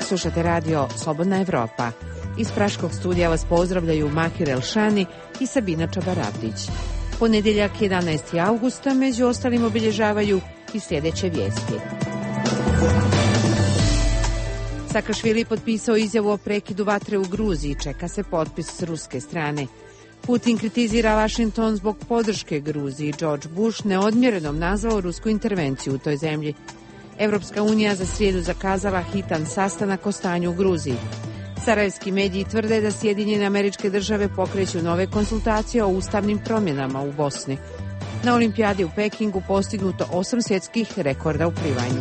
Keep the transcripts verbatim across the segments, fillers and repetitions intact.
Slušate radio Slobodna Evropa. Iz Praškog studija vas pozdravljaju Mahir Elšani i Sabina Čabarabdić. Ponedjeljak jedanaesti augusta među ostalim obilježavaju i sljedeće vijesti. Sakašvili potpisao izjavu o prekidu vatre u Gruziji, čeka se potpis s ruske strane. Putin kritizira Washington zbog podrške Gruziji. George Bush neodmjerenom nazvao rusku intervenciju u toj zemlji. Evropska unija za srijedu zakazala hitan sastanak o stanju u Gruziji. Sarajevski mediji tvrde da Sjedinjene Američke Države pokreću nove konsultacije o ustavnim promjenama u Bosni. Na olimpijadi u Pekingu postignuto osam svjetskih rekorda u plivanju.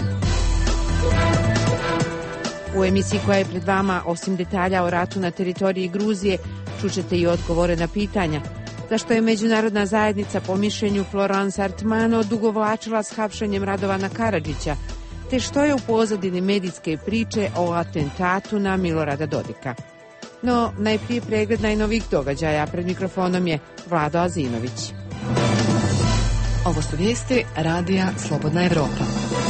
U emisiji koja je pred vama, osim detalja o ratu na teritoriji Gruzije, čućete i odgovore na pitanja. Zašto je međunarodna zajednica po mišljenju Florence Artmano odugovlačila s hapšenjem Radovana Karadžića, te što je u pozadini medijske priče o atentatu na Milorada Dodika. No, najprije pregled najnovijih događaja. Pred mikrofonom je Vlado Azinović. Ovo su vijesti radija Slobodna Evropa.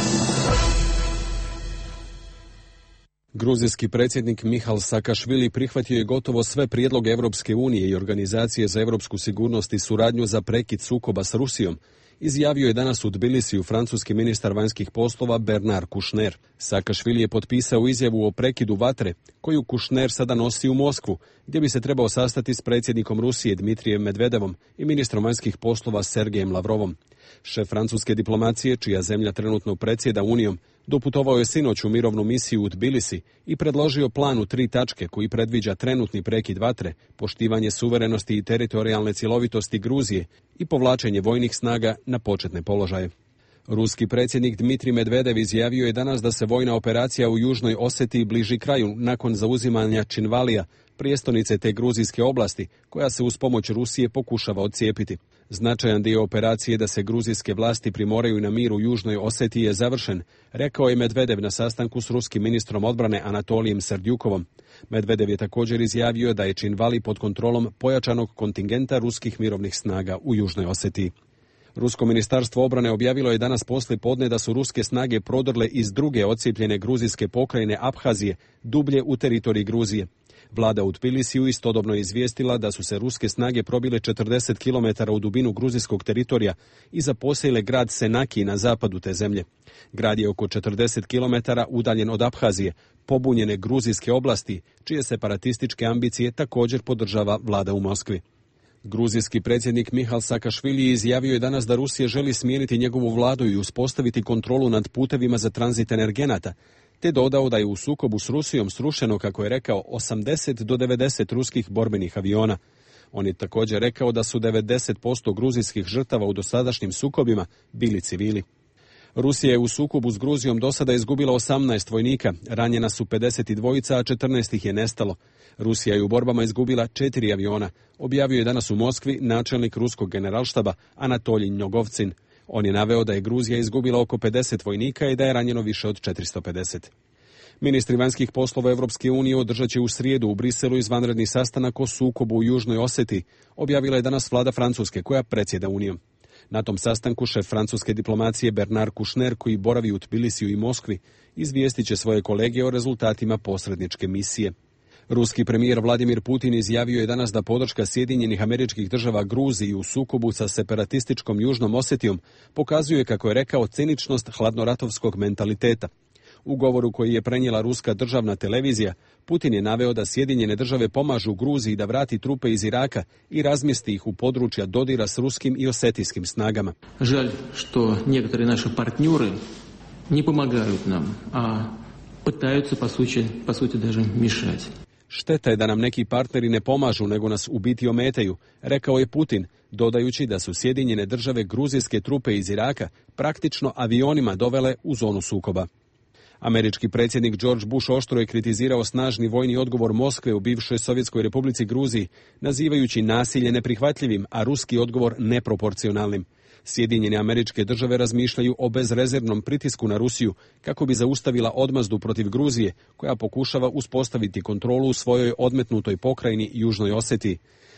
Gruzijski predsjednik Mihal Sakašvili prihvatio je gotovo sve prijedloge Europske unije i Organizacije za europsku sigurnost i suradnju za prekid sukoba s Rusijom, izjavio je danas u Tbilisiju francuski ministar vanjskih poslova Bernard Kouchner. Sakašvili je potpisao izjavu o prekidu vatre, koju Kouchner sada nosi u Moskvu, gdje bi se trebao sastati s predsjednikom Rusije Dmitrijem Medvedevom i ministrom vanjskih poslova Sergejem Lavrovom. Šef francuske diplomacije, čija zemlja trenutno predsjeda Unijom, doputovao je sinoć u mirovnu misiju u Tbilisi i predložio plan u tri tačke koji predviđa trenutni prekid vatre, poštivanje suverenosti i teritorijalne cjelovitosti Gruzije i povlačenje vojnih snaga na početne položaje. Ruski predsjednik Dmitrij Medvedev izjavio je danas da se vojna operacija u Južnoj Osetiji bliži kraju nakon zauzimanja Činvalija, prijestolnice te gruzijske oblasti, koja se uz pomoć Rusije pokušava odcijepiti. Značajan dio operacije da se gruzijske vlasti primoraju na mir u Južnoj Osetiji je završen, rekao je Medvedev na sastanku s ruskim ministrom odbrane Anatolijem Serdjukovom. Medvedev je također izjavio da je Činvali pod kontrolom pojačanog kontingenta ruskih mirovnih snaga u Južnoj Osetiji. Rusko ministarstvo obrane objavilo je danas poslije podne da su ruske snage prodrle iz druge odcijepljene gruzijske pokrajine Abhazije dublje u teritorij Gruzije. Vlada u Tbilisiju istodobno je izvijestila da su se ruske snage probile četrdeset kilometara u dubinu gruzijskog teritorija i zaposjele grad Senaki na zapadu te zemlje. Grad je oko četrdeset kilometara udaljen od Abhazije, pobunjene gruzijske oblasti, čije separatističke ambicije također podržava vlada u Moskvi. Gruzijski predsjednik Mihal Sakašvili izjavio je danas da Rusija želi smijeniti njegovu vladu i uspostaviti kontrolu nad putevima za tranzit energenata, te dodao da je u sukobu s Rusijom srušeno, kako je rekao, osamdeset do devedeset ruskih borbenih aviona. On je također rekao da su devedeset posto gruzijskih žrtava u dosadašnjim sukobima bili civili. Rusija je u sukobu s Gruzijom do sada izgubila osamnaest vojnika, ranjena su pedeset dva, a četrnaest ih je nestalo. Rusija je u borbama izgubila četiri aviona, objavio je danas u Moskvi načelnik ruskog generalštaba Anatolij Njogovcin. On je naveo da je Gruzija izgubila oko pedeset vojnika i da je ranjeno više od četiristo pedeset. Ministri vanjskih poslova Europske unije održat će u srijedu u Briselu izvanredni sastanak o sukobu u Južnoj Osetiji, objavila je danas vlada Francuske koja predsjeda Unijom. Na tom sastanku šef francuske diplomacije Bernard Kouchner, koji boravi u Tbilisiju i Moskvi, izvijestit će svoje kolege o rezultatima posredničke misije. Ruski premijer Vladimir Putin izjavio je danas da podrška Sjedinjenih Američkih Država Gruziji u sukobu sa separatističkom Južnom Osetijom pokazuje, kako je rekao, ciničnost hladnoratovskog mentaliteta. U govoru koji je prenijela ruska državna televizija, Putin je naveo da Sjedinjene Države pomažu Gruziji da vrati trupe iz Iraka i razmjesti ih u područja dodira s ruskim i osetijskim snagama. Žalj što nekateri naši partneri ne pomagaju nam, a pытаются по сути, по сути даже мешать. Šteta je da nam neki partneri ne pomažu, nego nas u biti ometaju, rekao je Putin, dodajući da su Sjedinjene Države gruzijske trupe iz Iraka praktično avionima dovele u zonu sukoba. Američki predsjednik George Bush oštro je kritizirao snažni vojni odgovor Moskve u bivšoj Sovjetskoj Republici Gruziji, nazivajući nasilje neprihvatljivim, a ruski odgovor neproporcionalnim. Sjedinjene Američke Države razmišljaju o bezrezervnom pritisku na Rusiju kako bi zaustavila odmazdu protiv Gruzije, koja pokušava uspostaviti kontrolu u svojoj odmetnutoj pokrajini Južnoj Osetiji.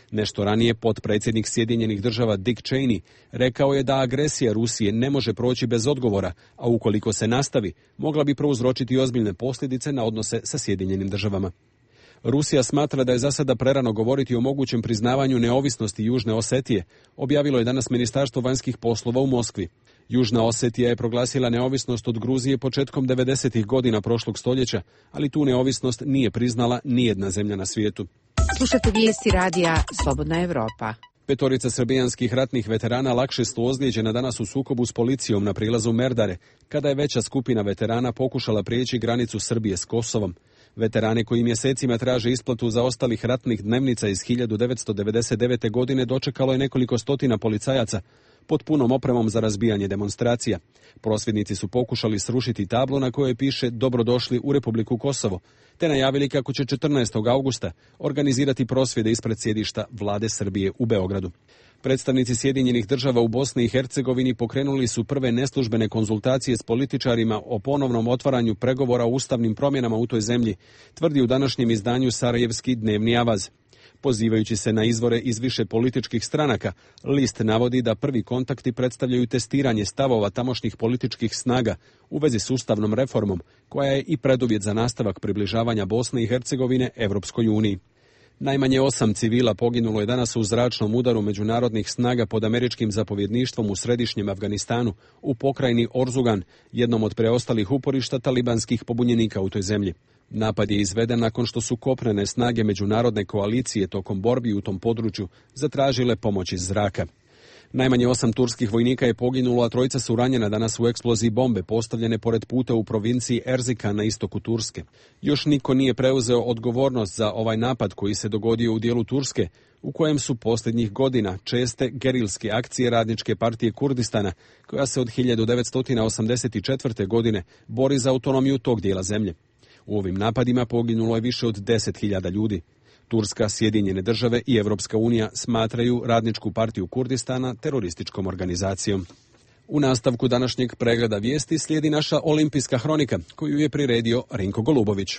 Nešto ranije potpredsjednik Sjedinjenih država Dick Cheney rekao je da agresija Rusije ne može proći bez odgovora, a ukoliko se nastavi, mogla bi prouzročiti ozbiljne posljedice na odnose sa Sjedinjenim državama. Rusija smatra da je za sada prerano govoriti o mogućem priznavanju neovisnosti Južne Osetije, objavilo je danas Ministarstvo vanjskih poslova u Moskvi. Južna Osetija je proglasila neovisnost od Gruzije početkom devedesetih godina prošlog stoljeća, ali tu neovisnost nije priznala nijedna zemlja na svijetu. Slušate vijesti radija Slobodna Evropa. Petorica srbijanskih ratnih veterana lakše su ozlijeđena danas u sukobu s policijom na prilazu Merdare, kada je veća skupina veterana pokušala prijeći granicu Srbije s Kosovom. Veterani koji mjesecima traže isplatu zaostalih ratnih dnevnica iz hiljadu devetsto devedeset devete. godine dočekalo je nekoliko stotina policajaca pod punom opremom za razbijanje demonstracija. Prosvjednici su pokušali srušiti tablo na kojoj piše "Dobrodošli u Republiku Kosovo", te najavili kako će četrnaestog augusta organizirati prosvjede ispred sjedišta vlade Srbije u Beogradu. Predstavnici Sjedinjenih država u Bosni i Hercegovini pokrenuli su prve neslužbene konzultacije s političarima o ponovnom otvaranju pregovora o ustavnim promjenama u toj zemlji, tvrdi u današnjem izdanju Sarajevski dnevni avaz. Pozivajući se na izvore iz više političkih stranaka, list navodi da prvi kontakti predstavljaju testiranje stavova tamošnjih političkih snaga u vezi s ustavnom reformom, koja je i preduvjet za nastavak približavanja Bosne i Hercegovine Evropskoj uniji. Najmanje osam civila poginulo je danas u zračnom udaru međunarodnih snaga pod američkim zapovjedništvom u središnjem Afganistanu, u pokrajini Orzugan, jednom od preostalih uporišta talibanskih pobunjenika u toj zemlji. Napad je izveden nakon što su kopnene snage međunarodne koalicije tokom borbi u tom području zatražile pomoć iz zraka. Najmanje osam turskih vojnika je poginulo, a trojica su ranjena danas u eksploziji bombe postavljene pored puta u provinciji Erzika na istoku Turske. Još niko nije preuzeo odgovornost za ovaj napad koji se dogodio u dijelu Turske, u kojem su posljednjih godina česte gerilske akcije Radničke partije Kurdistana, koja se od hiljadu devetsto osamdeset četvrte. godine bori za autonomiju tog dijela zemlje. U ovim napadima poginulo je više od deset hiljada ljudi. Turska, Sjedinjene države i Evropska unija smatraju Radničku partiju Kurdistana terorističkom organizacijom. U nastavku današnjeg pregleda vijesti slijedi naša olimpijska hronika, koju je priredio Rinko Golubović.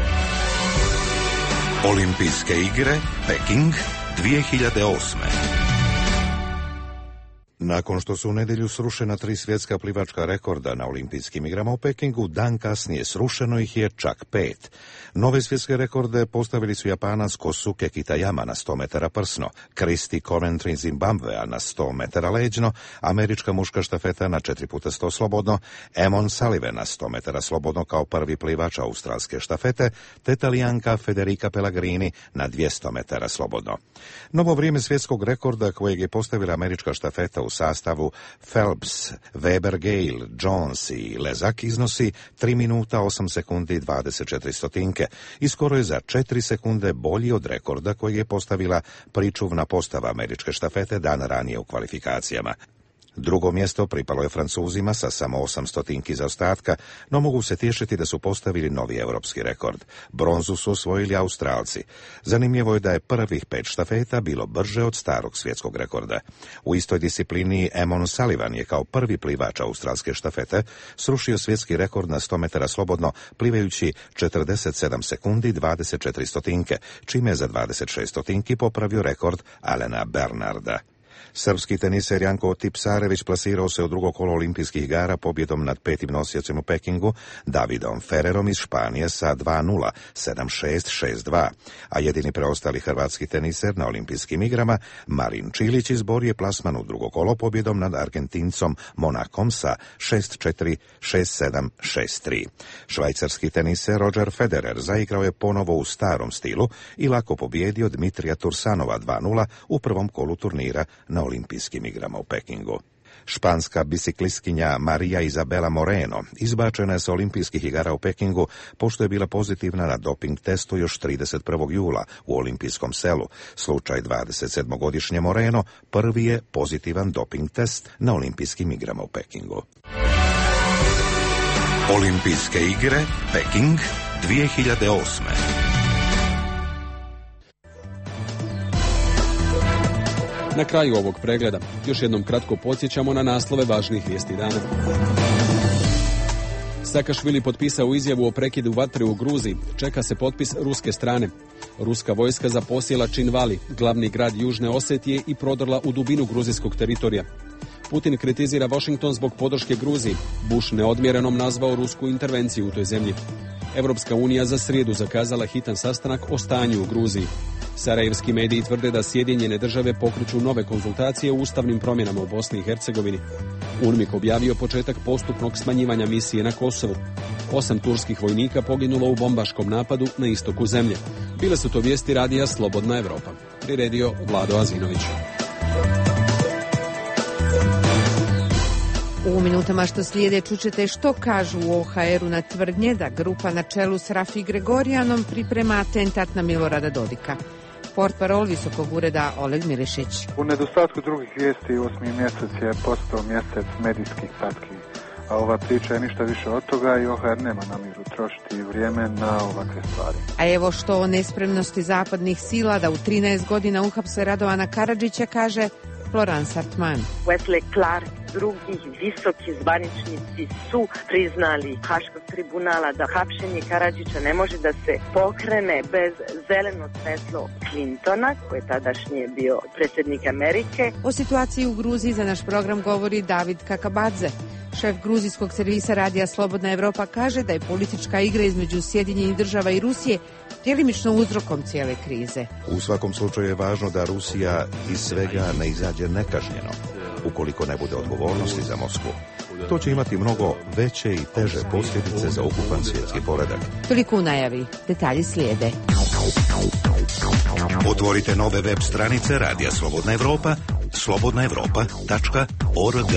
Olimpijske igre Peking dvije hiljade osme. Nakon što su u nedjelju srušena tri svjetska plivačka rekorda na olimpijskim igrama u Pekingu, dan kasnije srušeno ih je čak pet. Nove svjetske rekorde postavili su Japanac Kosuke Kitayama na sto metara prsno, Christy Coventry Zimbabvea na sto metara leđno, američka muška štafeta na četiri puta sto slobodno, Eamon Sullivan na sto metara slobodno kao prvi plivač australske štafete, te Talijanka Federica Pellegrini na dvjesto metara slobodno. Novo vrijeme svjetskog rekorda kojeg je postavila američka štafeta u sastavu Phelps, Weber, Gale, Jones i Lezak iznosi tri minuta osam sekundi dvadeset četiri stotinke i skoro je za četiri sekunde bolji od rekorda kojeg je postavila pričuvna postava američke štafete dan ranije u kvalifikacijama. Drugo mjesto pripalo je Francuzima sa samo osam stotinki zaostatka, no mogu se tješiti da su postavili novi europski rekord. Bronzu su osvojili Australci. Zanimljivo je da je prvih pet štafeta bilo brže od starog svjetskog rekorda. U istoj disciplini Eamon Sullivan je kao prvi plivač australske štafete srušio svjetski rekord na sto metara slobodno plivajući četrdeset sedam sekundi dvadeset četiri stotinke, čime je za dvadeset šest stotinki popravio rekord Alena Bernarda. Srpski teniser Janko Tipsarević plasirao se u drugo kolo olimpijskih igara pobjedom nad petim nosiocem u Pekingu, Davidom Ferrerom iz Španije sa dva nula, sedam šest, šest dva, a jedini preostali hrvatski teniser na olimpijskim igrama, Marin Čilić, izborio je plasman u drugo kolo pobjedom nad Argentincom Monakom sa šest četiri, šest sedam, šest tri. Švajcarski teniser Roger Federer zaigrao je ponovo u starom stilu i lako pobjedio Dmitrija Tursanova dva nula u prvom kolu turnira na olimpijskim igrama u Pekingu. Španska biciklistkinja Maria Isabela Moreno izbačena je sa olimpijskih igara u Pekingu pošto je bila pozitivna na doping testu još trideset prvog jula u olimpijskom selu. Slučaj dvadesetsedmogodišnje Moreno prvi je pozitivan doping test na olimpijskim igrama u Pekingu. Olimpijske igre Peking dvije hiljade osme. Na kraju ovog pregleda još jednom kratko podsjećamo na naslove važnih vijesti dana. Sakašvili potpisao izjavu o prekidu vatre u Gruziji, čeka se potpis ruske strane. Ruska vojska zaposjela Činvali, glavni grad Južne Osetije, i prodrla u dubinu gruzijskog teritorija. Putin kritizira Washington zbog podrške Gruziji. Bush neodmjerenom nazvao rusku intervenciju u toj zemlji. Evropska unija za srijedu zakazala hitan sastanak o stanju u Gruziji. Sarajevski mediji tvrde da Sjedinjene države pokreću nove konzultacije o ustavnim promjenama u Bosni i Hercegovini. UNMIK objavio početak postupnog smanjivanja misije na Kosovu. Osam turskih vojnika poginulo u bombaškom napadu na istoku zemlje. Bile su to vijesti radija Slobodna Evropa. Priredio Vlado Azinović. U minutama što slijede čućete što kažu u O H R-u na tvrdnje da grupa na čelu s Rafi Gregorijanom priprema atentat na Milorada Dodika. Portparol Visokog ureda Oleg Milišić. U nedostatku drugih vijesti osmi mjesec je postao mjesec medijskih patki. A ova priča je ništa više od toga i O H R nema namjeru trošiti vrijeme na ovakve stvari. A evo što o nespremnosti zapadnih sila da u trinaest godina uhapse Radovana Karadžića kaže Florence Hartman. Wesley Clark, drugi visoki zvaničnici su priznali Haškog tribunala da hapšenje Karadžića ne može da se pokrene bez zeleno svjetlo Clintona, koji je tadašnji bio predsjednik Amerike. O situaciji u Gruziji za naš program govori David Kakabadze. Šef gruzijskog servisa radija Slobodna Evropa kaže da je politička igra između Sjedinjenih država i Rusije djelimično uzrokom cijele krize. U svakom slučaju je važno da Rusija iz svega ne izađe nekažnjeno, ukoliko ne bude odgovornosti za Moskvu. To će imati mnogo veće i teže posljedice za ukupan svjetski poredak. Toliko u najavi. Detalji slijede. Otvorite nove web stranice Radija Slobodna Evropa, slobodna evropa tačka org.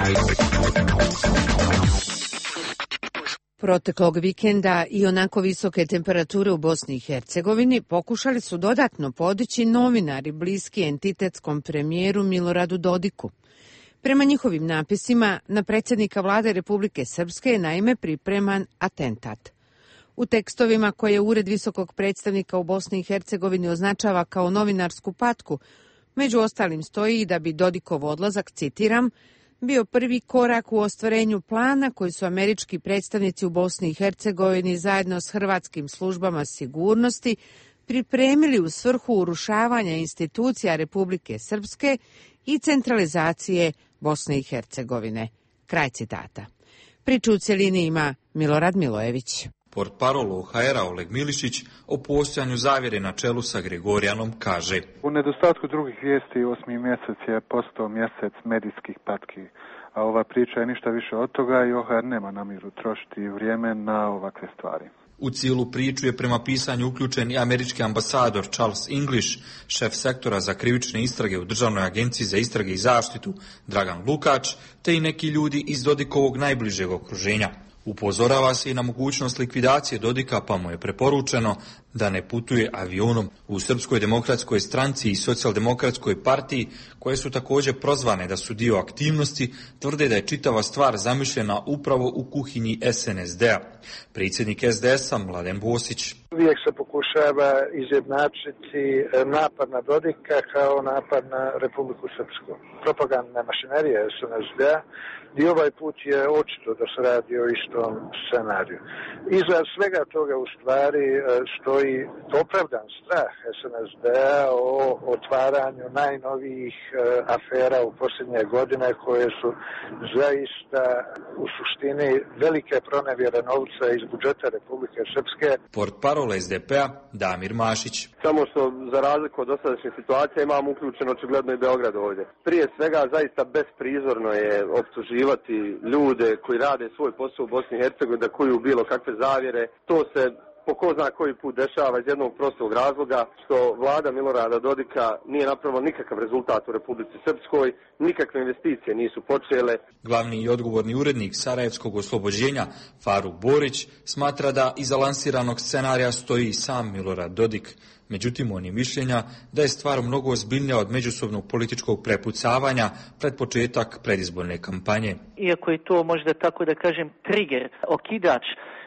Proteklog vikenda i onako visoke temperature u Bosni i Hercegovini pokušali su dodatno podići novinari bliski entitetskom premijeru Miloradu Dodiku. Prema njihovim napisima, na predsjednika vlade Republike Srpske je naime pripreman atentat. U tekstovima koje Ured visokog predstavnika u Bosni i Hercegovini označava kao novinarsku patku, među ostalim stoji da bi Dodikov odlazak, citiram, bio prvi korak u ostvarenju plana koji su američki predstavnici u Bosni i Hercegovini zajedno s hrvatskim službama sigurnosti pripremili u svrhu urušavanja institucija Republike Srpske i centralizacije Bosne i Hercegovine. Kraj citata. Priču u cjelini ima Milorad Milojević. Portparol O H R-a Oleg Milišić o postojanju zavjere na čelu sa Gregorijanom kaže: U nedostatku drugih vijesti osmi mjesec je postao mjesec medijskih patki. A ova priča je ništa više od toga i O H R nema namjeru trošiti vrijeme na ovakve stvari. U cijelu priču je prema pisanju uključen i američki ambasador Charles English, šef sektora za krivične istrage u Državnoj agenciji za istrage i zaštitu Dragan Lukač, te i neki ljudi iz Dodikovog najbližeg okruženja. Upozorava se i na mogućnost likvidacije Dodika, pa mu je preporučeno da ne putuje avionom. U Srpskoj demokratskoj stranci i socijaldemokratskoj partiji, koje su također prozvane da su dio aktivnosti, tvrde da je čitava stvar zamišljena upravo u kuhinji S N S D-a. Predsjednik S D S-a Mladen Bosić. Uvijek se pokušava izjednačiti napad na Dodika kao napad na Republiku Srpsku. Propagandna mašinerija S N S D-a i ovaj put je očito da se radi o istom scenariju. Iza svega toga u stvari stoji opravdan strah S N S D-a o otvaranju najnovijih afera u posljednje godine koje su zaista u suštini velike pronevjere novca iz budžeta Republike Srpske. Portparol S D P-a Damir Mašić. Samo što za razliku od dosadašnje situacije imamo uključeno očigledno i Beograd ovdje. Prije svega zaista besprizorno je optuživati ljude koji rade svoj posao u Bosni i Hercegovini da kuju bilo kakve zavjere. To se po ko zna koji put dešava iz jednog prostog razloga što vlada Milorada Dodika nije napravila nikakav rezultat u Republici Srpskoj, nikakve investicije nisu počele. Glavni i odgovorni urednik Sarajevskog oslobođenja Faruk Borić smatra da iza lansiranog scenarija stoji sam Milorad Dodik. Međutim, on je mišljenja da je stvar mnogo ozbiljnija od međusobnog političkog prepucavanja pred početak predizborne kampanje. Iako je to možda tako da kažem trigger, okidač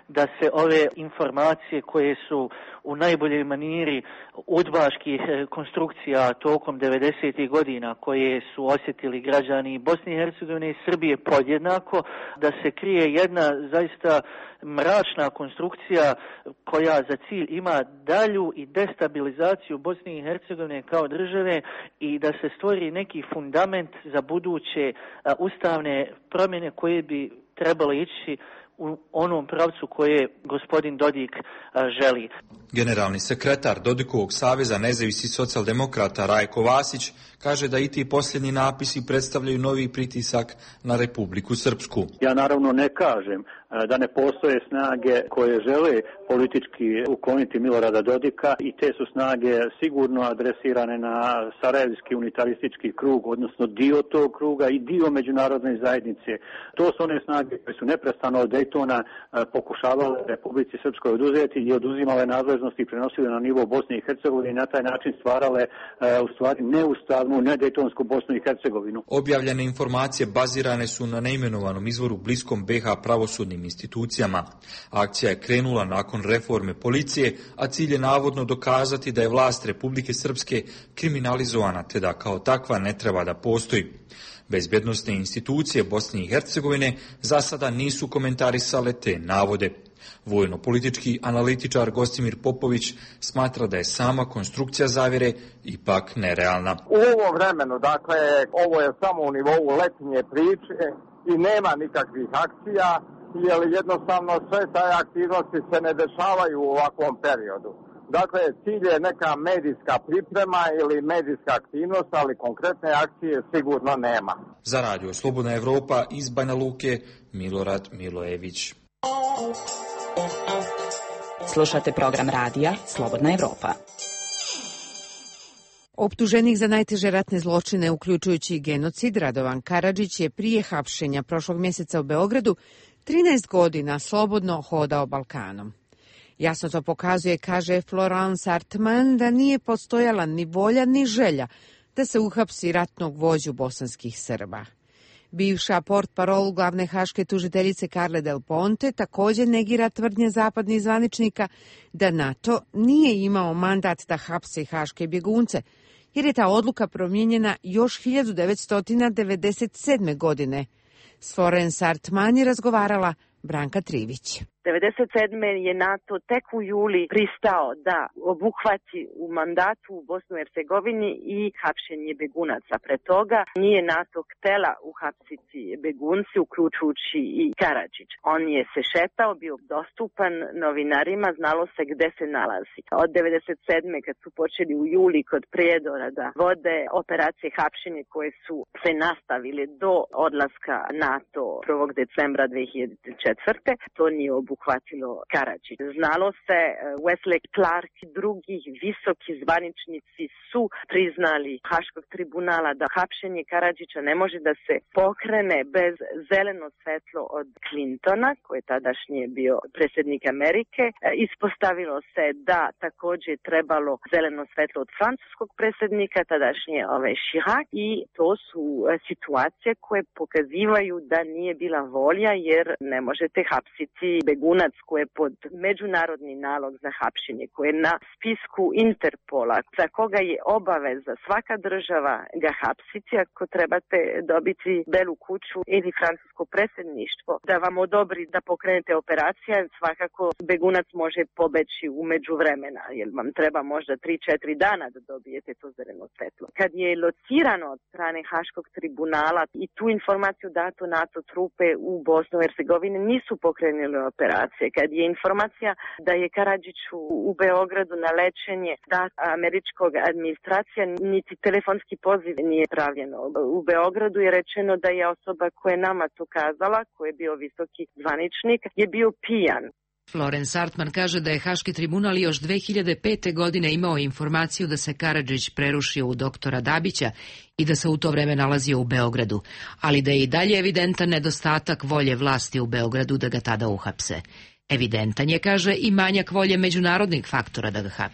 da se ove informacije koje su u najboljoj maniri udbaških konstrukcija tokom devedesetih godina koje su osjetili građani Bosne i Hercegovine i Srbije podjednako, da se krije jedna zaista mračna konstrukcija koja za cilj ima dalju i destabilizaciju Bosne i Hercegovine kao države i da se stvori neki fundament za buduće ustavne promjene koje bi trebalo ići u onom pravcu koje gospodin Dodik želi. Generalni sekretar Dodikovog saveza nezavisnih socijaldemokrata Rajko Vasić kaže da i ti posljednji napisi predstavljaju novi pritisak na Republiku Srpsku. Ja naravno ne kažem da ne postoje snage koje žele politički ukloniti Milorada Dodika i te su snage sigurno adresirane na sarajevski unitaristički krug, odnosno dio tog kruga i dio međunarodne zajednice. To su one snage koje su neprestano od Daytona pokušavale Republici Srpskoj oduzeti i oduzimale nadležnosti i prenosile na nivo Bosne i Hercegovine i na taj način stvarale u stvari neustavnu, nedejtonsku Bosnu i Hercegovinu. Objavljene informacije bazirane su na neimenovanom izvoru bliskom be ha pravosudnim institucijama. Akcija je krenula nakon reforme policije, a cilj je navodno dokazati da je vlast Republike Srpske kriminalizovana te da kao takva ne treba da postoji. Bezbjednosne institucije Bosne i Hercegovine za sada nisu komentarisale te navode. Vojno-politički analitičar Gostimir Popović smatra da je sama konstrukcija zavjere ipak nerealna. U ovom vremenu, dakle, ovo je samo u nivou letnje priče i nema nikakvih akcija, jer jednostavno sve taj aktivnosti se ne dešavaju u ovakvom periodu. Dakle, cilj je neka medijska priprema ili medijska aktivnost, ali konkretne akcije sigurno nema. Za Radio Slobodna Evropa iz Banja Luke, Milorad Milojević. Slušate program radija Slobodna Evropa. Optuženik za najteže ratne zločine, uključujući i genocid, Radovan Karadžić je prije hapšenja prošlog mjeseca u Beogradu trinaest godina slobodno hodao Balkanom. Jasno to pokazuje, kaže Florence Artman, da nije postojala ni volja ni želja da se uhapsi ratnog vođu bosanskih Srba. Bivša portparol glavne haške tužiteljice Carle Del Ponte također negira tvrdnje zapadnih zvaničnika da NATO nije imao mandat da hapsi haške bjegunce, jer je ta odluka promijenjena još hiljadu devetsto devedeset sedme. godine. S Florence Artman je razgovarala Branka Trivić. devedeset sedme je NATO tek u juli pristao da obuhvati u mandatu u Bosnu i Hercegovini i hapšenje begunaca. Pre toga nije NATO htela uhapsiti begunci, uključujući i Karadžić. On je se šetao, bio dostupan novinarima, znalo se gde se nalazi. Od devedeset sedme kad su počeli u juli kod Prijedora da vode operacije hapšenja koje su se nastavile do odlaska NATO prvog decembra dve hiljade četvrte. To nije obuhvatilo Karadžić. Znalo se, Wesley Clark i drugi visoki zvaničnici su priznali Haškog tribunala da hapšenje Karadžića ne može da se pokrene bez zeleno svetlo od Clintona, koji je tadašnji bio predsjednik Amerike. Ispostavilo se da također trebalo zeleno svetlo od francuskog predsjednika, tadašnje ove Chirac, i to su situacije koje pokazivaju da nije bila volja, jer ne možete hapsiti begunac koji je pod međunarodni nalog za hapšenje, koji je na spisku Interpola, za koga je obaveza svaka država ga hapsiti ako trebate dobiti Belu kuću ili francusko predsjedništvo da vam odobri da pokrenete operacija. Svakako begunac može pobeći u međuvremena, jer vam treba možda tri četiri dana da dobijete to zeleno svetlo. Kad je locirano od strane Haškog tribunala i tu informaciju dato NATO trupe u Bosnu i Hercegovini nisu pokrenuli operacije. Kad je informacija da je Karadžić u Beogradu na lečenje da američkog administracija, niti telefonski poziv nije pravljeno. U Beogradu je rečeno da je osoba koja je nama to kazala, koji je bio visoki zvaničnik, je bio pijan. Florence Artman kaže da je Haški tribunal još dve hiljade pete. godine imao informaciju da se Karadžić prerušio u doktora Dabića i da se u to vreme nalazio u Beogradu, ali da je i dalje evidentan nedostatak volje vlasti u Beogradu da ga tada uhapse. Evidentan je, kaže, i manjak volje međunarodnih faktora da ga hapse.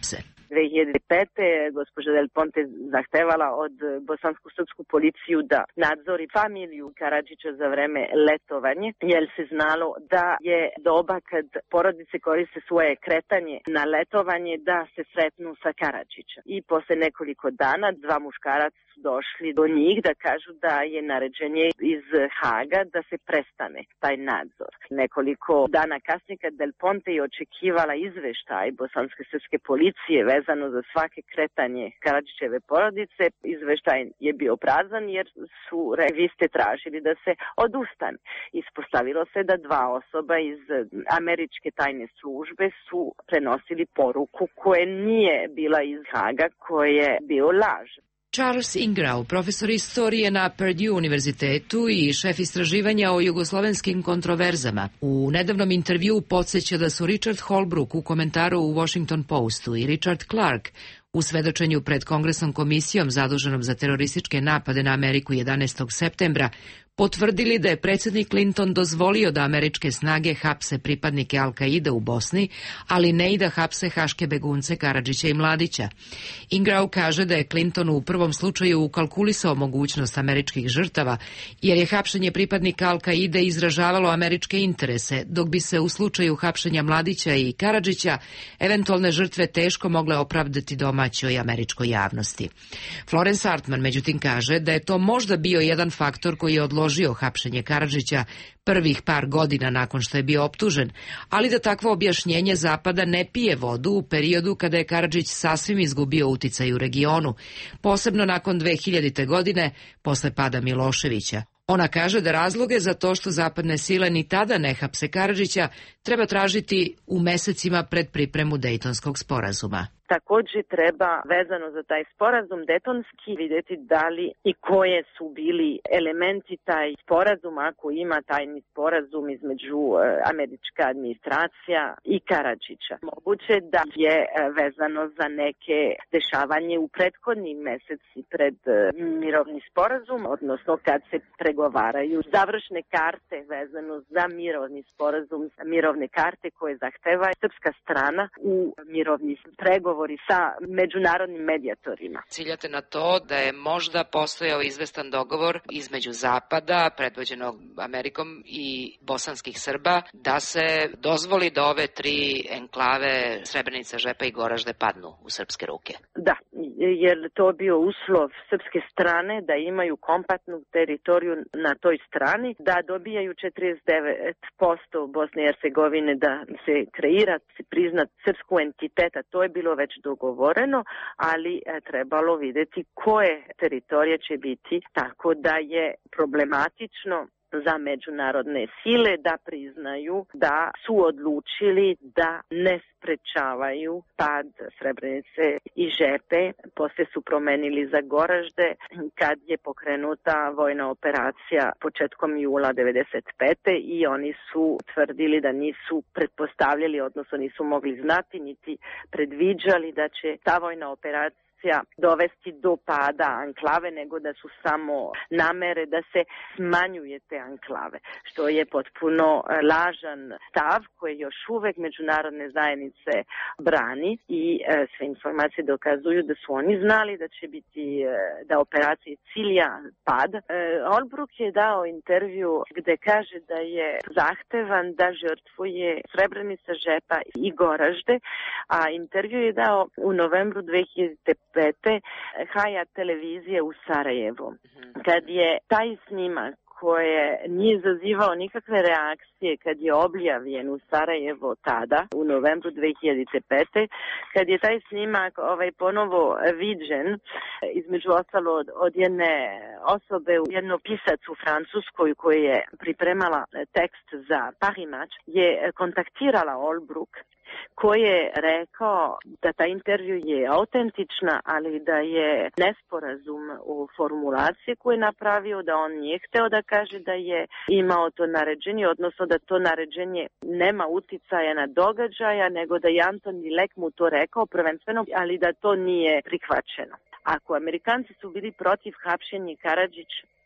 dve hiljade pete. gospođa Del Ponte zahtevala od bosansko-srpsku policiju da nadzori familiju Karadžića za vreme letovanje, jer se znalo da je doba kad porodice koriste svoje kretanje na letovanje da se sretnu sa Karadžićem. I posle nekoliko dana dva muškaraca su došli do njih da kažu da je naređenje iz Haga da se prestane taj nadzor. Nekoliko dana kasnije kad Del Ponte je očekivala izveštaj bosanske srpske policije vezano za svake kretanje Karadžićeve porodice, izveštaj je bio prazan jer su reviste tražili da se odustane. Ispostavilo se da dva osoba iz američke tajne službe su prenosili poruku koja nije bila iz Haga, koja je bio laž. Charles Ingrao, profesor istorije na Purdue univerzitetu i šef istraživanja o jugoslovenskim kontroverzama, u nedavnom intervjuu podsjeća da su Richard Holbrooke u komentaru u Washington Postu i Richard Clark u svedočenju pred Kongresnom komisijom zaduženom za terorističke napade na Ameriku jedanaestog septembra potvrdili da je predsjednik Clinton dozvolio da američke snage hapse pripadnike Al-Kaide u Bosni, ali ne i da hapse haške begunce Karadžića i Mladića. Ingrao kaže da je Clinton u prvom slučaju ukalkulisao mogućnost američkih žrtava, jer je hapšenje pripadnika Al-Kaide izražavalo američke interese, dok bi se u slučaju hapšenja Mladića i Karadžića eventualne žrtve teško mogle opravdati domaćoj američkoj javnosti. Florence Hartman međutim kaže da je to možda bio jedan faktor koji je odložio hapšenje Karadžića prvih par godina nakon što je bio optužen, ali da takvo objašnjenje Zapada ne pije vodu u periodu kada je Karadžić sasvim izgubio uticaj u regionu, posebno nakon dve hiljadite. godine, posle pada Miloševića. Ona kaže da razloge za to što zapadne sile ni tada ne hapse Karadžića treba tražiti u mesecima pred pripremu Dejtonskog sporazuma. Također treba, vezano za taj sporazum Dejtonski, vidjeti da li i koje su bili elementi taj sporazum, ako ima tajni sporazum između e, američka administracija i Karadžića. Moguće da je e, vezano za neke dešavanje u prethodnim meseci pred e, mirovni sporazum, odnosno kad se pregovaraju završne karte vezano za mirovni sporazum, mirovne karte koje zahteva srpska strana u mirovni pregovor sa međunarodnim medijatorima. Ciljate na to da je možda postojao izvestan dogovor između Zapada, predvođenog Amerikom, i bosanskih Srba, da se dozvoli da ove tri enklave Srebrenica, Žepa i Goražde padnu u srpske ruke. Da, jer to bio uslov srpske strane da imaju kompaktnu teritoriju na toj strani, da dobijaju četrdeset devet posto Bosne i Hercegovine, da se kreira, se priznat srpsku entiteta. To je bilo već dogovoreno, ali e, trebalo vidjeti koje teritorije će biti, tako da je problematično za međunarodne sile da priznaju da su odlučili da ne sprečavaju pad Srebrenice i Žepe. Poslije su promenili za Goražde kad je pokrenuta vojna operacija početkom jula devedeset pete. i oni su tvrdili da nisu pretpostavljali, odnosno nisu mogli znati niti predviđali da će ta vojna operacija dovesti do pada anklave, nego da su samo namere da se smanjuje te anklave, što je potpuno lažan stav koji još uvek međunarodne zajednice brani i e, sve informacije dokazuju da su oni znali da će biti, e, da operacije cilja pad. E, Holbrooke je dao intervju gde kaže da je zahtevan da žrtvuje Srebrenica, Žepa i Goražde, a intervju je dao u novembru dve hiljadite pete. Hayat televizije u Sarajevu. Kad je taj snimak koje nije zazivao nikakve reakcije kad je objavljen u Sarajevo tada, u novembru dve hiljadite pete. Kad je taj snimak ovaj, ponovo viđen, između ostalo od, od jedne osobe, jedno pisac u Francuskoj koji je pripremala tekst za Paris Match, je kontaktirala Holbrooke, koji je rekao da ta intervju je autentična, ali da je nesporazum u formulaciji koju je napravio, da on nije hteo da kaže da je imao to naređenje, odnosno da to naređenje nema uticaja na događaja, nego da je Antoni Lek mu to rekao prvenstveno, ali da to nije prihvaćeno. Ako Amerikanci su bili protiv hapšenja Karadžića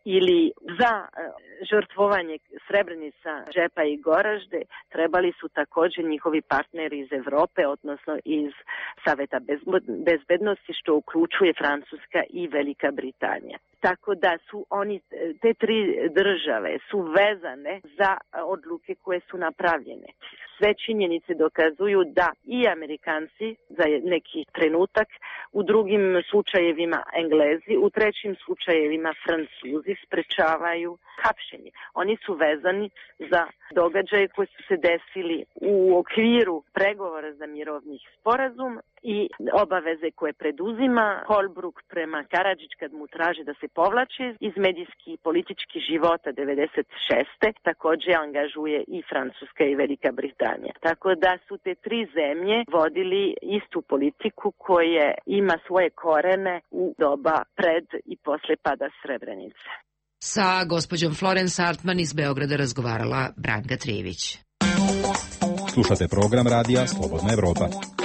ili za žrtvovanje Srebrenica, Žepa i Goražde trebali su također njihovi partneri iz Europe, odnosno iz Saveta bezbednosti, što uključuje Francuska i Velika Britanija. Tako da su oni, te tri države su vezane za odluke koje su napravljene. Sve činjenice dokazuju da i Amerikanci za neki trenutak, u drugim slučajevima Englezi, u trećim slučajevima Francuzi sprečavaju hapšenje. Oni su vezani za događaje koji su se desili u okviru pregovora za mirovnih sporazum i obaveze koje preduzima Holbrooke prema Karadžić kad mu traži da se povlači iz medijski i politički života devedeset šeste također angažuje i Francuska i Velika Britanija. Tako da su te tri zemlje vodili istu politiku koja ima svoje korene u doba pred i posle pada Srebrenice. Sa gospođom Florence Hartman iz Beograda razgovarala Branka Trijević. Slušate program radija Slobodna Evropa.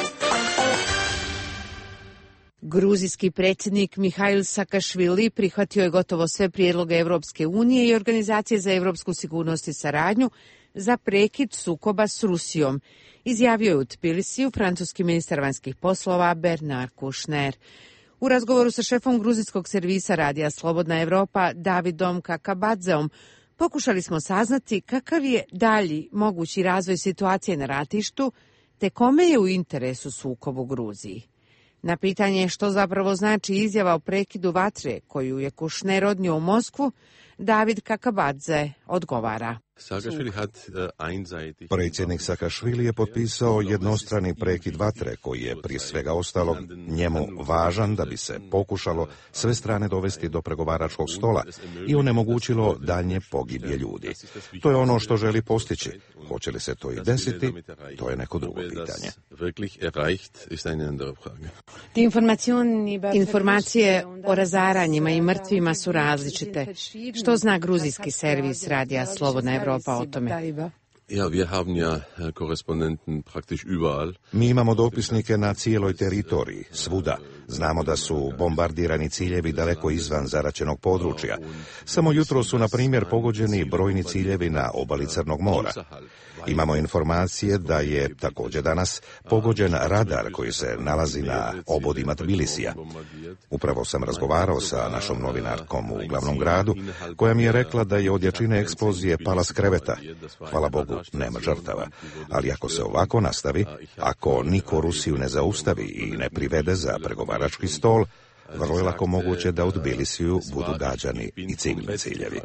Gruzijski predsjednik Mihail Sakašvili prihvatio je gotovo sve prijedloge Evropske unije i Organizacije za evropsku sigurnost i saradnju za prekid sukoba s Rusijom, izjavio je u Tbilisiju francuski ministar vanjskih poslova Bernard Kouchner. U razgovoru sa šefom gruzijskog servisa radija Slobodna Evropa Davidom Kakabadzeom pokušali smo saznati kakav je dalji mogući razvoj situacije na ratištu, te kome je u interesu sukob u Gruziji. Na pitanje što zapravo znači izjava o prekidu vatre koju je Kouchner odnio u Moskvu, David Kakabadze odgovara. Predsjednik Sakašvili je potpisao jednostrani prekid vatre koji je prije svega ostalog njemu važan da bi se pokušalo sve strane dovesti do pregovaračkog stola i onemogućilo daljnje pogibije ljudi. To je ono što želi postići. Hoće li se to i desiti, to je neko drugo pitanje. Informacije o razaranjima i mrtvima su različite. Što zna gruzijski servis radija Slobodna Evropa o tome? Ja, wir haben ja Korrespondenten praktisch überall. Mi imamo dopisnike na cijeloj teritoriji, svuda. Znamo da su bombardirani ciljevi daleko izvan zaraćenog područja. Samo jutro su, na primjer, pogođeni brojni ciljevi na obali Crnog mora. Imamo informacije da je također danas pogođen radar koji se nalazi na obodima Tbilisija. Upravo sam razgovarao sa našom novinarkom u glavnom gradu, koja mi je rekla da je od jačine eksplozije pala s kreveta. Hvala Bogu, nema žrtava. Ali ako se ovako nastavi, ako niko Rusiju ne zaustavi i ne privede za pregovarački stol, vrlo je lako moguće da u Tbilisiju budu gađani i civilni ciljevi.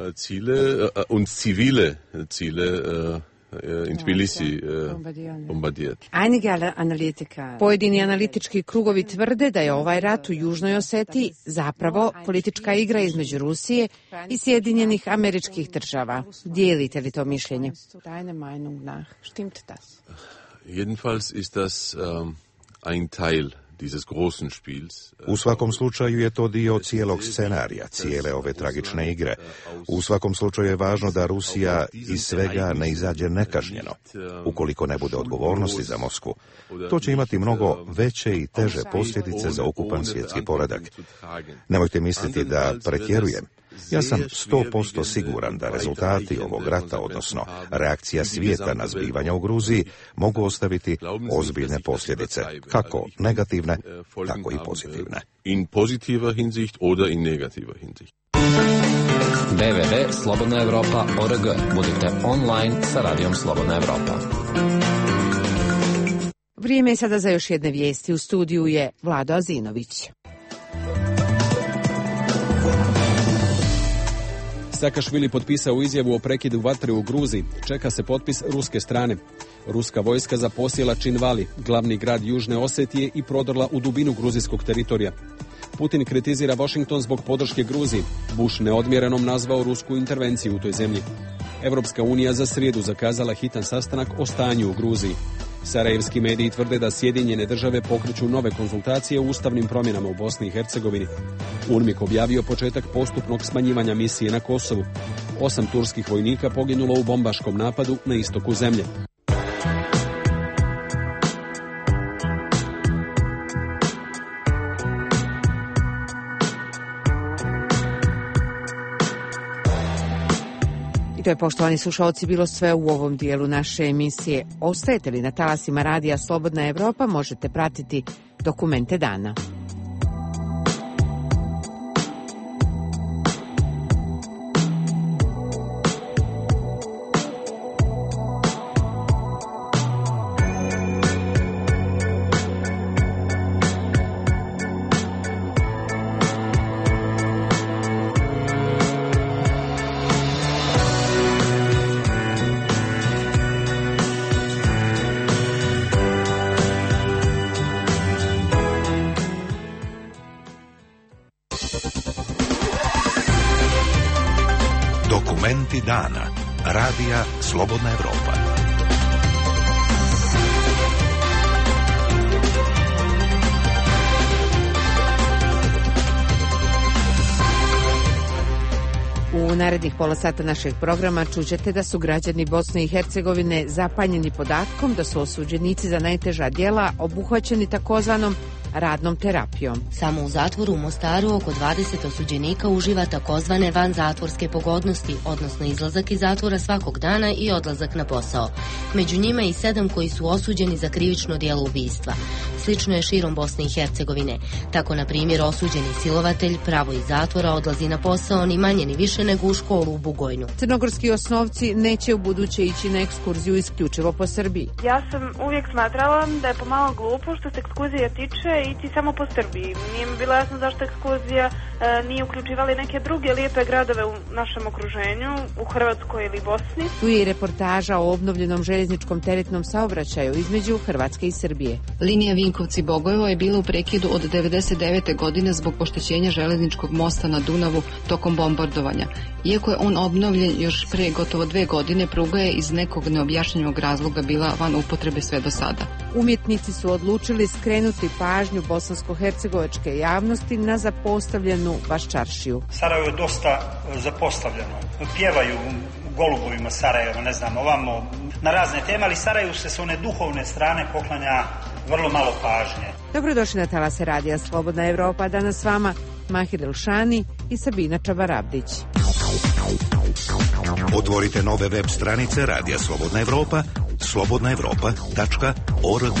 In Tbilisi bombardiert. Pojedini analitički krugovi tvrde da je ovaj rat u Južnoj Osetiji zapravo politička igra između Rusije i Sjedinjenih Američkih Država. Dijelite li to mišljenje? Jedenfalls ist das um, ein Teil dieses großen Spiels. U svakom slučaju je to dio cijelog scenarija, cijele ove tragične igre. U svakom slučaju je važno da Rusija iz svega ne izađe nekažnjeno. Ukoliko ne bude odgovornosti za Moskvu, to će imati mnogo veće i teže posljedice za ukupan svjetski poredak. Nemojte misliti da pretjerujem. Ja sam sto posto siguran da rezultati ovog rata, odnosno reakcija svijeta na zbivanja u Gruziji, mogu ostaviti ozbiljne posljedice, kako negativne, tako i pozitivne. In positiver Hinsicht oder in negativer Hinsicht. w w w tačka slobodna evropa tačka org. Budite online sa radijom Slobodna Evropa. Vrijeme je sada za još jedne vijesti. U studiju je Vlado Azinović. Sakašvili potpisao izjavu o prekidu vatre u Gruziji. Čeka se potpis ruske strane. Ruska vojska zaposjela Činvali, glavni grad Južne Osetije, i prodrla u dubinu gruzijskog teritorija. Putin kritizira Washington zbog podrške Gruziji. Bush neodmjerenom nazvao rusku intervenciju u toj zemlji. Evropska unija za srijedu zakazala hitan sastanak o stanju u Gruziji. Sarajevski mediji tvrde da Sjedinjene države pokreću nove konzultacije o ustavnim promjenama u Bosni i Hercegovini. UNMIK objavio početak postupnog smanjivanja misije na Kosovu. Osam turskih vojnika poginulo u bombaškom napadu na istoku zemlje. I to je, poštovani slušalci, bilo sve u ovom dijelu naše emisije. Ostajete li na talasima radija Slobodna Evropa, možete pratiti Dokumente dana. Dokumenti dana. Radija Slobodna Evropa. U narednih pola sata našeg programa čućete da su građani Bosne i Hercegovine zapanjeni podatkom da su osuđenici za najteža djela obuhvaćeni takozvanom radnom terapijom. Samo u zatvoru u Mostaru oko dvadeset osuđenika uživa takozvane vanzatvorske pogodnosti, odnosno izlazak iz zatvora svakog dana i odlazak na posao. Među njima i sedam koji su osuđeni za krivično djelo ubistva. Slično je širom Bosne i Hercegovine. Tako, na primjer, osuđeni silovatelj pravo iz zatvora odlazi na posao ni manje ni više nego u školu u Bugojnu. Crnogorski osnovci neće u buduće ići na ekskurziju isključivo po Srbiji. Ja sam uvijek smatrala da je pomalo glupo što se ekskurzija tiče ići samo po Srbiji. Nije mi bilo jasno zašto ekskurzija e, nije uključivali neke druge lijepe gradove u našem okruženju, u Hrvatskoj ili Bosni. Tu je i reportaža o obnovljenom željezničkom teretnom saobraćaju između Hrvatske i Srbije. Linija Vinkovci-Bogojevo je bila u prekidu od devedeset devete godine zbog oštećenja železničkog mosta na Dunavu tokom bombardovanja. Iako je on obnovljen još pre gotovo dve godine, pruga je iz nekog neobjašnjenog razloga bila van upotrebe sve do sada. Umjetnici su odlučili skrenuti pažnju bosansko-hercegovačke javnosti na zapostavljenu Baščaršiju. Sarajevo je dosta zapostavljeno. Pjevaju u golubovima Sarajeva, ne znam, ovamo na razne teme, ali Sarajevu se s one duhovne strane poklanja vrlo malo pažnje. Dobrodošli na talase radija Slobodna Evropa. Danas s vama Mahir Elšani i Sabina Čabarabdić. Otvorite nove web stranice Radija Slobodna Evropa, slobodna evropa tačka org.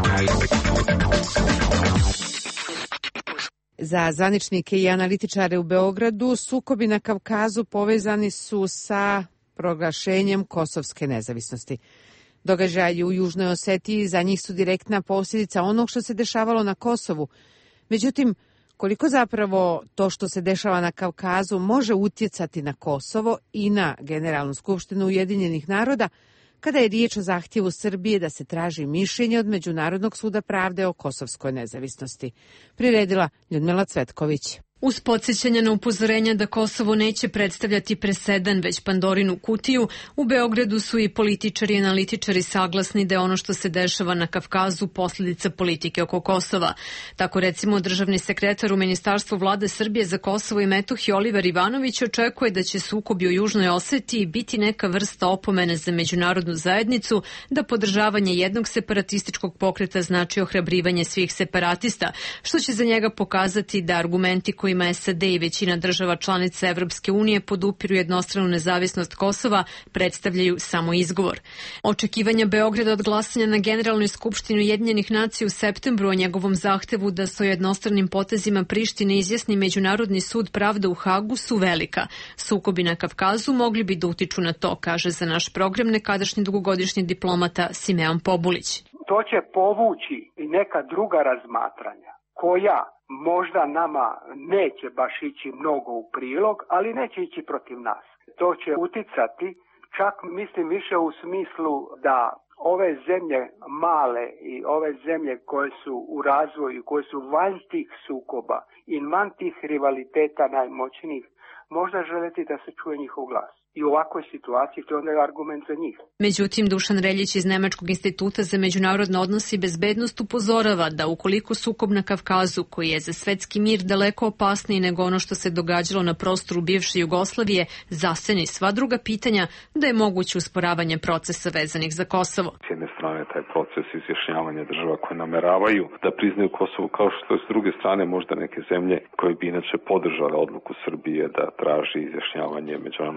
Za zvaničnike i analitičare u Beogradu sukobi na Kavkazu povezani su sa proglašenjem kosovske nezavisnosti. Događaji u Južnoj Osetiji za njih su direktna posljedica onog što se dešavalo na Kosovu. Međutim, koliko zapravo to što se dešava na Kavkazu može utjecati na Kosovo i na Generalnu skupštinu Ujedinjenih naroda, kada je riječ o zahtjevu Srbije da se traži mišljenje od Međunarodnog suda pravde o kosovskoj nezavisnosti. Priredila Ljudmila Cvetković. Uz podsjećanje na upozorenja da Kosovo neće predstavljati presedan, već Pandorinu kutiju, u Beogradu su i političari i analitičari saglasni da je ono što se dešava na Kavkazu posljedica politike oko Kosova. Tako, recimo, državni sekretar u Ministarstvu vlade Srbije za Kosovo i Metohiju Oliver Ivanović očekuje da će sukobi u Južnoj Osetiji biti neka vrsta opomene za međunarodnu zajednicu, da podržavanje jednog separatističkog pokreta znači ohrabrivanje svih separatista, što će za njega pokazati da argumenti koji kojima S A D i većina država članica Evropske unije podupiru jednostranu nezavisnost Kosova predstavljaju samo izgovor. Očekivanja Beograda od glasanja na Generalnoj skupštini Ujedinjenih nacija u septembru o njegovom zahtevu da se o jednostranim potezima Prištine izjasni Međunarodni sud pravde u Hagu su velika. Sukobi na Kavkazu mogli bi da utiču na to, kaže za naš program nekadašnji dugogodišnji diplomata Simeon Pobulić. To će povući i neka druga razmatranja koja možda nama neće baš ići mnogo u prilog, ali neće ići protiv nas. To će uticati, čak mislim više u smislu da ove zemlje male i ove zemlje koje su u razvoju, koje su van tih sukoba i van tih rivaliteta najmoćnijih, možda želeti da se čuje njihov glas. I u ovakvoj situaciji to je onda argument za njih. Međutim, Dušan Reljić iz Nemačkog instituta za međunarodne odnose i bezbednost upozorava da ukoliko sukob na Kavkazu, koji je za svetski mir daleko opasniji nego ono što se događalo na prostoru bivše Jugoslavije, zaseni sva druga pitanja, da je moguće usporavanje procesa vezanih za Kosovo. S jedne strane taj proces izjašnjavanja država koje nameravaju da priznaju Kosovo, kao što je s druge strane možda neke zemlje koje bi inače podržale odluku Srbije da traži izjašnjavanje Međunarodnog suda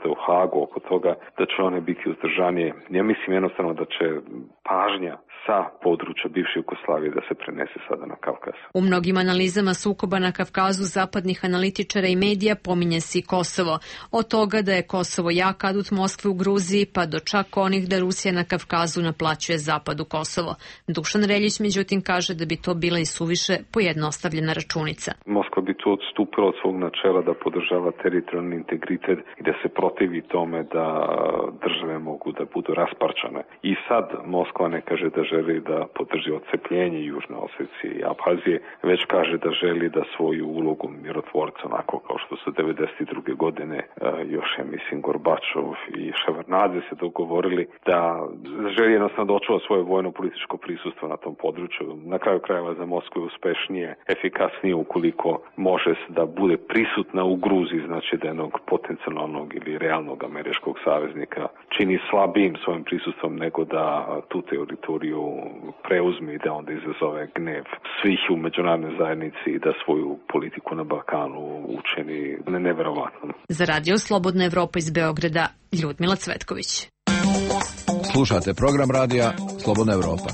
sude u Hagu oko toga, da će one biti uzdržanije. Ja mislim jednostavno da će pažnja sa područja bivše Jugoslavije da se prenese sada na Kavkaz. U mnogim analizama sukoba na Kavkazu zapadnih analitičara i medija pominje se i Kosovo. Od toga da je Kosovo jak adut Moskve u Gruziji, pa do čak onih da Rusija na Kavkazu naplaćuje zapadu Kosovo. Dušan Reljić međutim kaže da bi to bila i suviše pojednostavljena računica. Moskva bi tu odstupila od svog načela da podržava teritorijalni integritet i da se protivi tome da države mogu da budu rasparčane. I sad Moskva ne kaže da želi da podrži odcepljenje Južne Osecije i Abhazije, već kaže da želi da svoju ulogu mirotvorca, onako kao što su devedeset druge godine još, ja mislim, Gorbačov i Ševarnadze se dogovorili da želi jednostavno da očuva svoje vojno-političko prisustvo na tom području. Na kraju krajeva za Moskvu je uspešnije, efikasnije ukoliko može da bude prisutna u Gruziji, znači da jednog potencijalnog ili realnog američkog saveznika čini slabijim svojim prisustvom nego da tu teritoriju preuzme i da onda izazove gnev svih u međunarodnoj zajednici i da svoju politiku na Balkanu učini neverovatnom. Za Radio Slobodna Evropa iz Beograda, Ljudmila Cvetković. Slušate program radija Slobodna Evropa.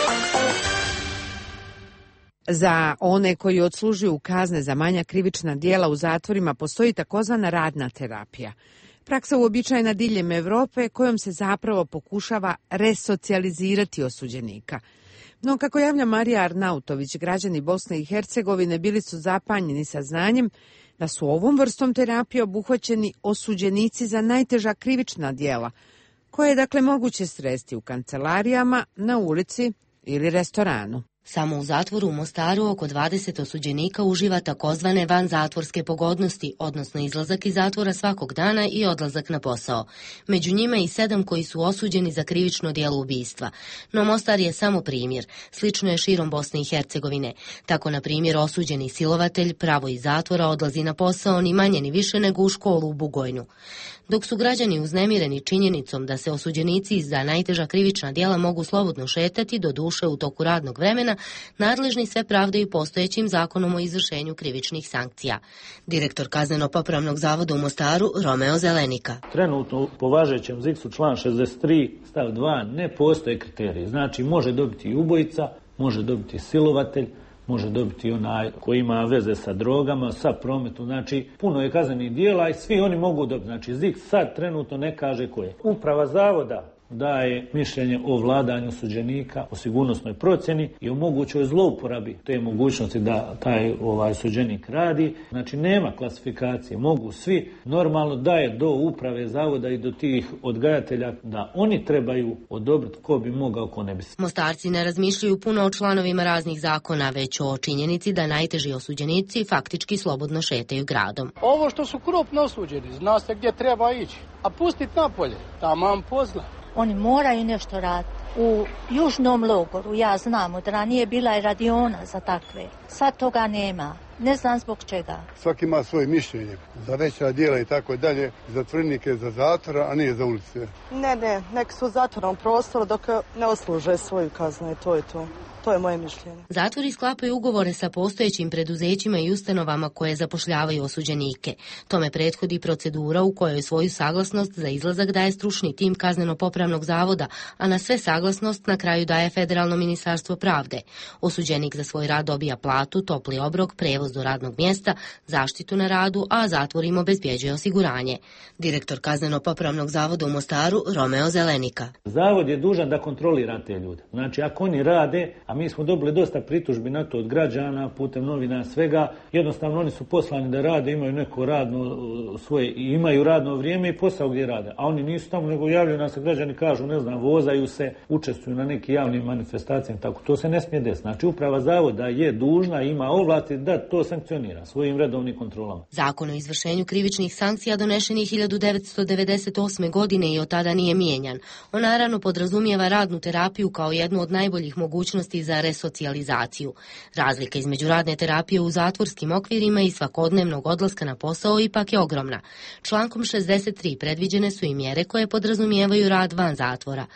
Za one koji odslužuju kazne za manja krivična djela u zatvorima postoji takozvana radna terapija. Praksa uobičajena diljem Evrope kojom se zapravo pokušava resocijalizirati osuđenika. No, kako javlja Marija Arnautović, građani Bosne i Hercegovine bili su zapanjeni saznanjem da su ovom vrstom terapije obuhvaćeni osuđenici za najteža krivična djela, koje je dakle moguće sresti u kancelarijama, na ulici ili restoranu. Samo u zatvoru u Mostaru oko dvadeset osuđenika uživa takozvane vanzatvorske pogodnosti, odnosno izlazak iz zatvora svakog dana i odlazak na posao. Među njima i sedam koji su osuđeni za krivično djelo ubistva. No Mostar je samo primjer. Slično je širom Bosne i Hercegovine. Tako, na primjer, osuđeni silovatelj pravo iz zatvora odlazi na posao ni manje ni više nego u školu u Bugojnu. Dok su građani uznemireni činjenicom da se osuđenici za najteža krivična djela mogu slobodno šetati do duše u toku radnog vremena, nadležni sve pravdaju postojećim zakonom o izvršenju krivičnih sankcija. Direktor Kazneno-popravnog zavoda u Mostaru, Romeo Zelenika. Trenutno po važećem ziksu član šezdeset tri stav dva ne postoje kriteriji. Znači može dobiti i ubojica, može dobiti silovatelj, može dobiti onaj koji ima veze sa drogama, sa prometom, znači puno je kaznenih dijela i svi oni mogu dobiti. Znači Z I K sad trenutno ne kaže koje. Uprava zavoda daje mišljenje o vladanju osuđenika, o sigurnosnoj procjeni i o mogućoj zlouporabi te mogućnosti da taj ovaj osuđenik radi. Znači nema klasifikacije, mogu svi, normalno daje do uprave zavoda i do tih odgajatelja da oni trebaju odobriti ko bi mogao, ko ne bi se. Mostarci ne razmišljaju puno o članovima raznih zakona, već o činjenici da najteži osuđenici faktički slobodno šetaju gradom. Ovo što su krupno osuđeni, zna se gdje treba ići, a pustiti napolje, tamam pozna. Oni moraju nešto raditi. U južnom logoru, ja znam, od ranije bila je radiona za takve. Sad toga nema. Ne znam zbog čega. Svaki ima svoje mišljenje. Za veća djela i tako dalje, zatvorenike za zatvora, a nije za ulice. Ne, ne, nek su u zatvornom prostoru dok ne odsluže svoju kaznu i to je to. To je moje mišljenje. Zatvori sklapaju ugovore sa postojećim preduzećima i ustanovama koje zapošljavaju osuđenike. Tome prethodi procedura u kojoj svoju saglasnost za izlazak daje stručni tim Kazneno-popravnog zavoda, a na sve saglasnost na kraju daje Federalno ministarstvo pravde. Osuđenik za svoj rad dobija platu, topli obrok, prevoz do radnog mjesta, zaštitu na radu, a zatvor im obezbjeđuje osiguranje. Direktor Kazneno-popravnog zavoda u Mostaru, Romeo Zelenika. Zavod je dužan da kontrolira te ljude. Znači, ako oni rade, a mi smo dobili dosta pritužbi na to od građana, putem novina, svega. Jednostavno oni su poslani da rade, imaju neko radno svoje, imaju radno vrijeme i posao gdje rade. A oni nisu tamo, nego javljaju nam se, građani kažu, ne znam, vozaju se, učestvuju na nekim javnim manifestacijama, tako to se ne smije desiti. Znači uprava zavoda je dužna, ima ovlasti da to sankcionira svojim redovnim kontrolama. Zakon o izvršenju krivičnih sankcija donešen je hiljadu devetsto devedeset osme. godine i od tada nije mijenjan. On naravno podrazumijeva radnu terapiju kao jednu od najboljih mogućnosti za resocijalizaciju. Razlika između radne terapije u zatvorskim okvirima i svakodnevnog odlaska na posao ipak je ogromna. Člankom šezdeset tri predviđene su i mjere koje podrazumijevaju rad van zatvora.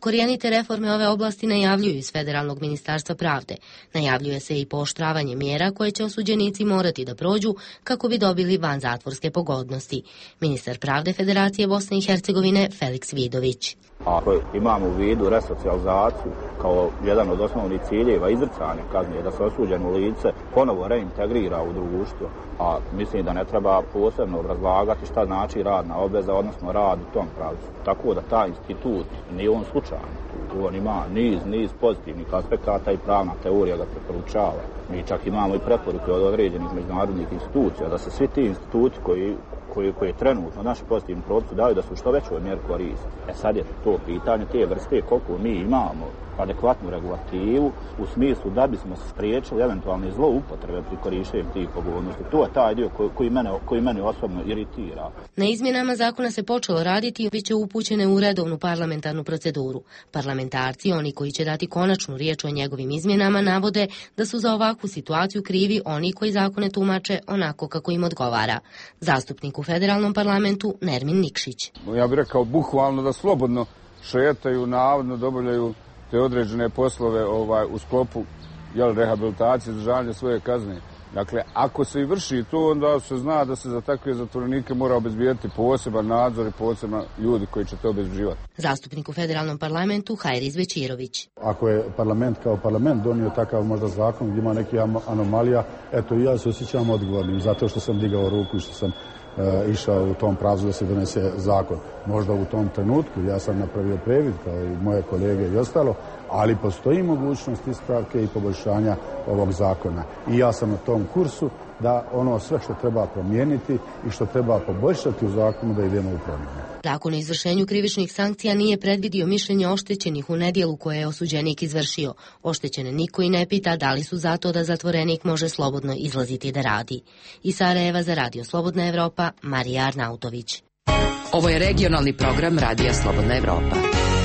Korijenite reforme ove oblasti najavljuju iz Federalnog ministarstva pravde. Najavljuje se i pooštravanje mjera koje će osuđenici morati da prođu kako bi dobili vanzatvorske pogodnosti. Ministar pravde Federacije Bosne i Hercegovine Feliks Vidović. Ako imamo u vidu resocijalizaciju kao jedan od osnovnih ciljeva izricanja kazne, da se osuđeno lice ponovo reintegrira u društvo, a mislim da ne treba posebno obrazlagati šta znači radna obveza, odnosno rad u tom pravcu. Tako da taj institut nije on slučajan. On ima niz, niz pozitivnih aspekata i pravna teorija ga preporučava. Mi čak imamo i preporuke od određenih međunarodnih institucija da se svi ti instituti koji koji, koji trenutno naši pozitivni propisi daju da su što većoj mjeri koriste. E sad je to pitanje te vrste koliko mi imamo adekvatnu regulativu u smislu da bismo spriječili eventualne zloupotrebe pri korištenju tih pogodnosti. To je taj dio koji, koji, mene, koji mene osobno iritira. Na izmjenama zakona se počelo raditi i bit će upućene u redovnu parlamentarnu proceduru. Parlamentarci, oni koji će dati konačnu riječ o njegovim izmjenama, navode da su za ovakvu situaciju krivi oni koji zakone tumače onako kako im odgovara. Zastupnik u federalnom parlamentu Nermin Nikšić. Ja bih rekao bukvalno da slobodno šetaju, navodno dobavljaju te određene poslove ovaj, u sklopu jel, rehabilitacije, izdržavanja svoje kazne. Dakle, ako se i vrši to, onda se zna da se za takve zatvorenike mora obezbijeti poseban nadzor i posebno ljudi koji će to obezbijevati. Zastupnik u federalnom parlamentu Hajriz Većirović. Ako je parlament kao parlament donio takav možda zakon gdje ima neke anomalija, eto i ja se osjećam odgovornim zato što sam digao ruku i što sam E, išao u tom pravcu da se donese zakon. Možda u tom trenutku ja sam napravio previd kao i moje kolege i ostalo, ali postoji mogućnost ispravke i poboljšanja ovog zakona. I ja sam na tom kursu da ono sve što treba promijeniti i što treba poboljšati u zakonu da idemo u promjene. Zakon o izvršenju krivičnih sankcija nije predvidio mišljenje oštećenih u nedjelu koje je osuđenik izvršio. Oštećene niko i ne pita da li su zato da zatvorenik može slobodno izlaziti da radi. Iz Sarajeva za Radio Slobodna Evropa, Marija Arnautović. Ovo je regionalni program Radija Slobodna Evropa.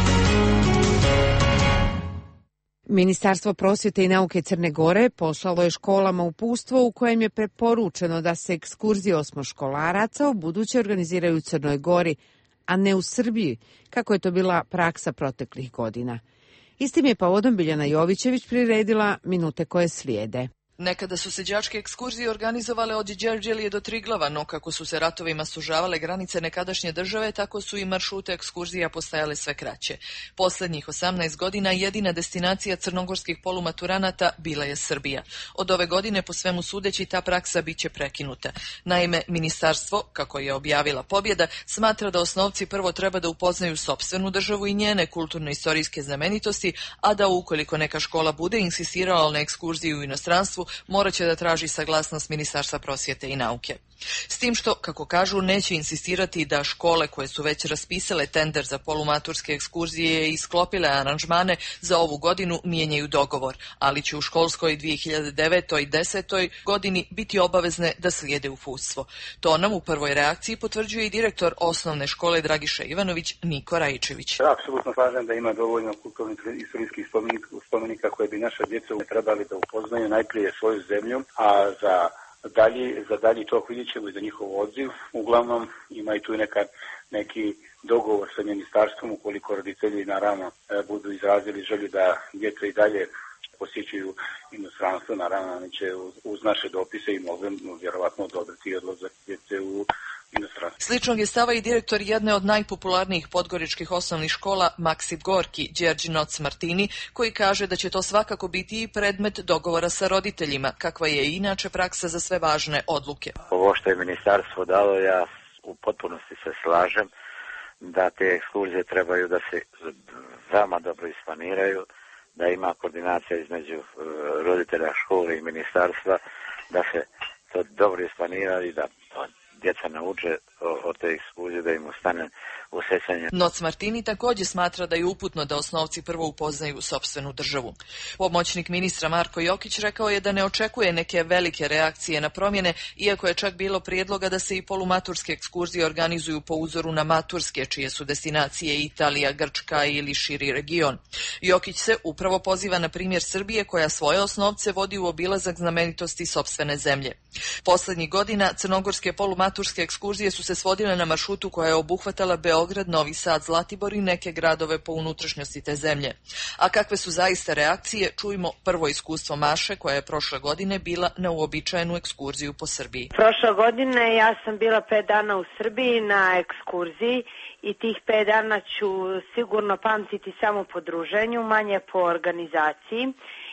Ministarstvo prosvjete i nauke Crne Gore poslalo je školama uputstvo u kojem je preporučeno da se ekskurzije osmoškolaraca ubuduće organiziraju u Crnoj Gori, a ne u Srbiji, kako je to bila praksa proteklih godina. Istim je povodom Biljana Jovićević priredila minute koje slijede. Nekada su se đačke ekskurzije organizovale od Đerđelije do Triglava, no kako su se ratovima sužavale granice nekadašnje države, tako su i maršrute ekskurzija postajale sve kraće. Poslednjih osamnaest godina jedina destinacija crnogorskih polumaturanata bila je Srbija. Od ove godine, po svemu sudeći, ta praksa biće prekinuta. Naime, ministarstvo, kako je objavila Pobjeda, smatra da osnovci prvo treba da upoznaju sopstvenu državu i njene kulturno-istorijske znamenitosti, a da ukoliko neka škola bude insistirala na ekskurziju u inostranstvu, morat će da traži saglasnost Ministarstva prosvjete i nauke. S tim što, kako kažu, neće insistirati da škole koje su već raspisale tender za polumaturske ekskurzije i sklopile aranžmane za ovu godinu mijenjaju dogovor, ali će u školskoj dvije hiljade devetoj i desetoj godini biti obavezne da slijede uputstvo. To nam u prvoj reakciji potvrđuje i direktor osnovne škole Dragiša Ivanović Niko Rajčević. Apsolutno slažem da ima dovoljno kulturnih istorijskih spomenika koje bi naša djeca trebali da upoznaju najprije svoju zemlju, a za dalji, za dalji tok vidjet ćemo i za njihov odziv. Uglavnom ima i tu neka, neki dogovor sa ministarstvom ukoliko roditelji naravno budu izrazili želju da djeca i dalje posjećuju inostranstvo, naravno oni će uz, uz naše dopise i mogu vjerovatno odobriti odlazak djece u inostranstvo. Sličnog je stava i direktor jedne od najpopularnijih podgoričkih osnovnih škola Maksim Gorki, Đerđi Noc Martini, koji kaže da će to svakako biti i predmet dogovora sa roditeljima, kakva je inače praksa za sve važne odluke. Ovo što je ministarstvo dalo, ja u potpunosti se slažem da te ekskurzije trebaju da se veoma dobro isplaniraju, da ima koordinacija između roditelja škole i ministarstva, da se to dobro isplanira i da djeca nauče o te ekskurzije, da im ostane u sećanju. Noc Martini također smatra da je uputno da osnovci prvo upoznaju sopstvenu državu. Pomoćnik ministra Marko Jokić rekao je da ne očekuje neke velike reakcije na promjene, iako je čak bilo prijedloga da se i polumaturske ekskurzije organizuju po uzoru na maturske, čije su destinacije Italija, Grčka ili širi region. Jokić se upravo poziva na primjer Srbije, koja svoje osnovce vodi u obilazak znamenitosti sopstvene zemlje. Poslednjih godina crnogorske polumaturske ekskurzije su se se svodile na maršrutu koja je obuhvatala Beograd, Novi Sad, Zlatibor i neke gradove po unutrašnjosti te zemlje. A kakve su zaista reakcije, čujmo prvo iskustvo Maše koja je prošle godine bila na uobičajenu ekskurziju po Srbiji. Prošle godine ja sam bila pet dana u Srbiji na ekskurziji i tih pet dana ću sigurno pamtiti samo po druženju, manje po organizaciji,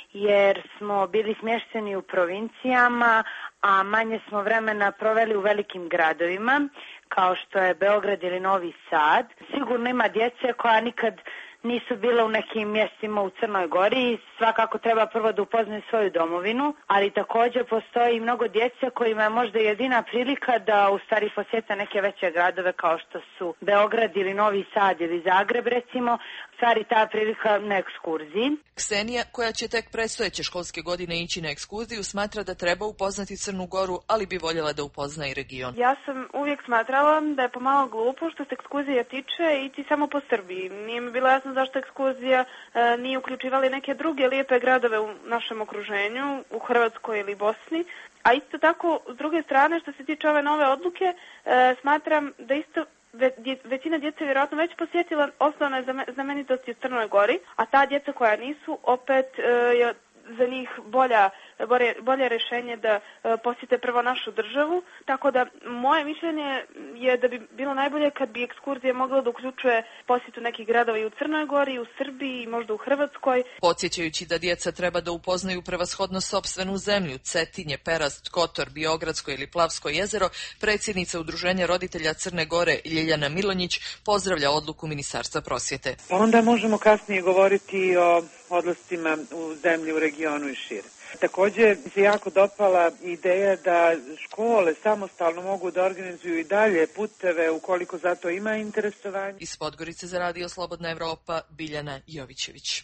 jer smo bili smješteni u provincijama, a manje smo vremena proveli u velikim gradovima, kao što je Beograd ili Novi Sad. Sigurno ima djece koja nikad nisu bila u nekim mjestima u Crnoj Gori i svakako treba prvo da upoznaju svoju domovinu, ali također postoji mnogo djece kojima je možda jedina prilika da u stvari posjete neke veće gradove kao što su Beograd ili Novi Sad ili Zagreb recimo, stvari ta prilika na ekskurziji. Ksenija, koja će tek predstojeće školske godine ići na ekskurziju, smatra da treba upoznati Crnu Goru, ali bi voljela da upozna i region. Ja sam uvijek smatrala da je pomalo glupo što se ekskurzija tiče ići samo po Srbiji. Nije mi bilo jasno zašto ekskurzija e, nije uključivali neke druge lijepe gradove u našem okruženju, u Hrvatskoj ili Bosni. A isto tako, s druge strane, što se tiče ove nove odluke, e, smatram da isto većina djece vjerojatno već posjetila osnovne znamenitosti u Crnoj Gori, a ta djeca koja nisu, opet je za njih bolja, bolje, bolje rješenje da posjete prvo našu državu. Tako da moje mišljenje je da bi bilo najbolje kad bi ekskurzija mogla da uključuje posjetu nekih gradova i u Crnoj Gori, i u Srbiji, i možda u Hrvatskoj. Podsjećajući da djeca treba da upoznaju prevashodno sopstvenu zemlju, Cetinje, Perast, Kotor, Biogradsko ili Plavsko jezero, predsjednica Udruženja roditelja Crne Gore Ljiljana Milonjić pozdravlja odluku Ministarstva prosvjete. Onda možemo kasnije govoriti o odlascima u zemlji, u regionu i šire. Također mi se jako dopala ideja da škole samostalno mogu da organizuju i dalje puteve ukoliko za to ima interesovanje. Iz Podgorice za Radio Slobodna Evropa, Biljana Jovićević.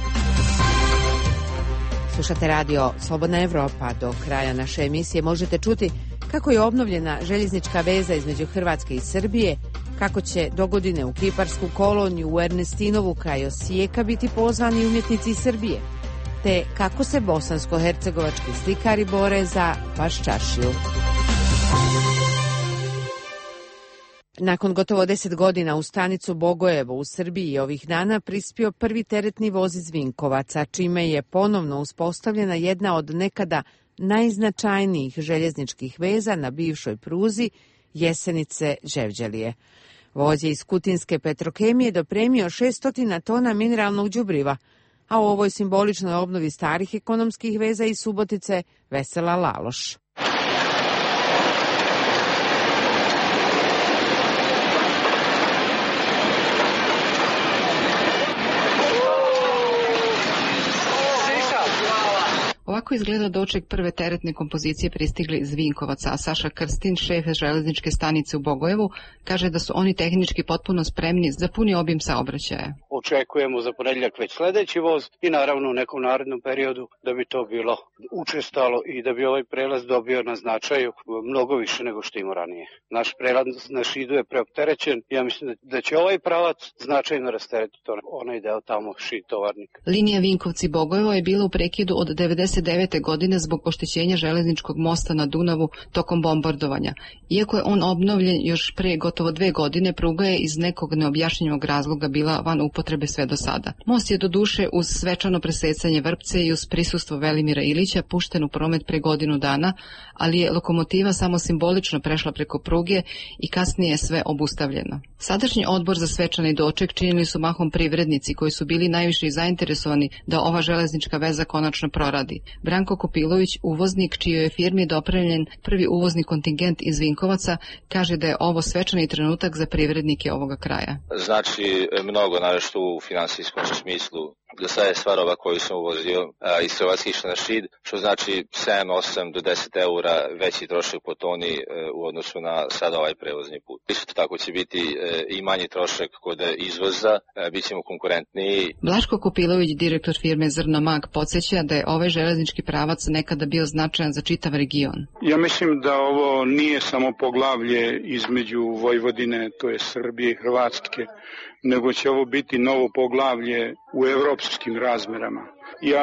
Slušate Radio Slobodna Evropa. Do kraja naše emisije možete čuti kako je obnovljena željeznička veza između Hrvatske i Srbije, kako će dogodine u kiparsku koloniju u Ernestinovu kraj Osijeka biti pozvani umjetnici iz Srbije, te kako se bosansko-hercegovački slikari bore za Baščašiju. Nakon gotovo deset godina u stanicu Bogojevo u Srbiji ovih dana prispio prvi teretni voz iz Vinkovaca, čime je ponovno uspostavljena jedna od nekada najznačajnijih željezničkih veza na bivšoj pruzi Jesenice-Đevđelije. Voz je iz kutinske Petrokemije dopremio šesto tona mineralnog đubriva, a u ovoj simboličnoj obnovi starih ekonomskih veza iz Subotice vesela Laloš. Ovako izgleda doček prve teretne kompozicije pristigli iz Vinkovaca, a Saša Krstin, šef železničke stanice u Bogojevu, kaže da su oni tehnički potpuno spremni za puni obim saobraćaja. Očekujemo za ponedjeljak već sljedeći voz i naravno u nekom narednom periodu da bi to bilo učestalo i da bi ovaj prelaz dobio na značaju mnogo više nego što ima ranije. Naš prelaz na Šidu je preopterećen. Ja mislim da će ovaj pravac značajno rasteretiti onaj deo tamo Šid Tovarnik. Linija Vinkovci-Bogojevo je bila u prekidu od devedeset devete godine zbog oštećenja železničkog mosta na Dunavu tokom bombardovanja. Iako je on obnovljen još pre gotovo dve godine, pruga je iz nekog neobjašnjenog razloga bila van upotrebe sve do sada. Most je do duše uz svečano presecanje vrpce i uz prisustvo Velimira Ilića pušten u promet pre godinu dana, ali je lokomotiva samo simbolično prešla preko pruge i kasnije je sve obustavljeno. Sadašnji odbor za svečani doček činili su mahom privrednici koji su bili najviše zainteresovani da ova železnička veza konačno proradi. Branko Kopilović, uvoznik čijoj je firmi dopremljen prvi uvozni kontingent iz Vinkovaca, kaže da je ovo svečani trenutak za privrednike ovoga kraja. Znači mnogo, naravno u finansijskom smislu. Do sada je stvarova koju sam uvozio a, iz Hrvatske išla na Šid, što znači sedam, osam do deset eura veći trošak po toni e, u odnosu na sada ovaj prevozni put. Isto tako će biti e, i manji trošak kod izvoza, e, bit ćemo konkurentniji. Blaško Kopilović, direktor firme Zrno Mag, podsjeća da je ovaj železnički pravac nekada bio značajan za čitav region. Ja mislim da ovo nije samo poglavlje između Vojvodine, to je Srbije i Hrvatske, nego će ovo biti novo poglavlje u evropskim razmerama. Ja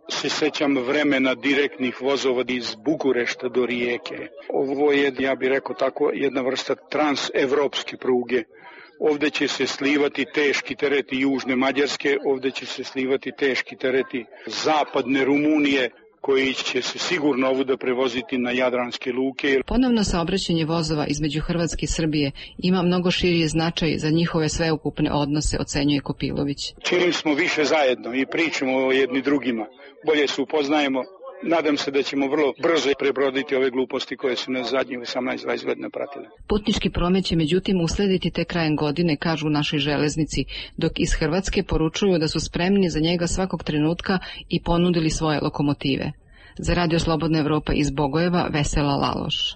se sećam vremena direktnih vozova iz Bukurešta do Rijeke. Ovo je, ja bih rekao tako, jedna vrsta transevropske pruge. Ovde će se slivati teški tereti južne Mađarske, ovde će se slivati teški tereti zapadne Rumunije, koji će se sigurno ovuda prevoziti na jadranske luke. Ponovno saobraćanje vozova između Hrvatske i Srbije ima mnogo širi značaj za njihove sveukupne odnose, ocenjuje Kopilović. Čim smo više zajedno i pričamo o jedni drugima, bolje se upoznajemo. Nadam se da ćemo vrlo brzo prebroditi ove gluposti koje su nas zadnjih osamnaest dvadeset godina pratile. Putnički promet će međutim uslediti te krajem godine, kažu u našoj železnici, dok iz Hrvatske poručuju da su spremni za njega svakog trenutka i ponudili svoje lokomotive. Za Radio Slobodna Evropa iz Bogojeva, Vesela Laloš.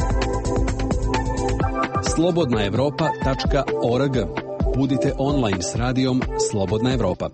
slobodna evropa tačka org. Budite online s radijom Slobodna Evropa.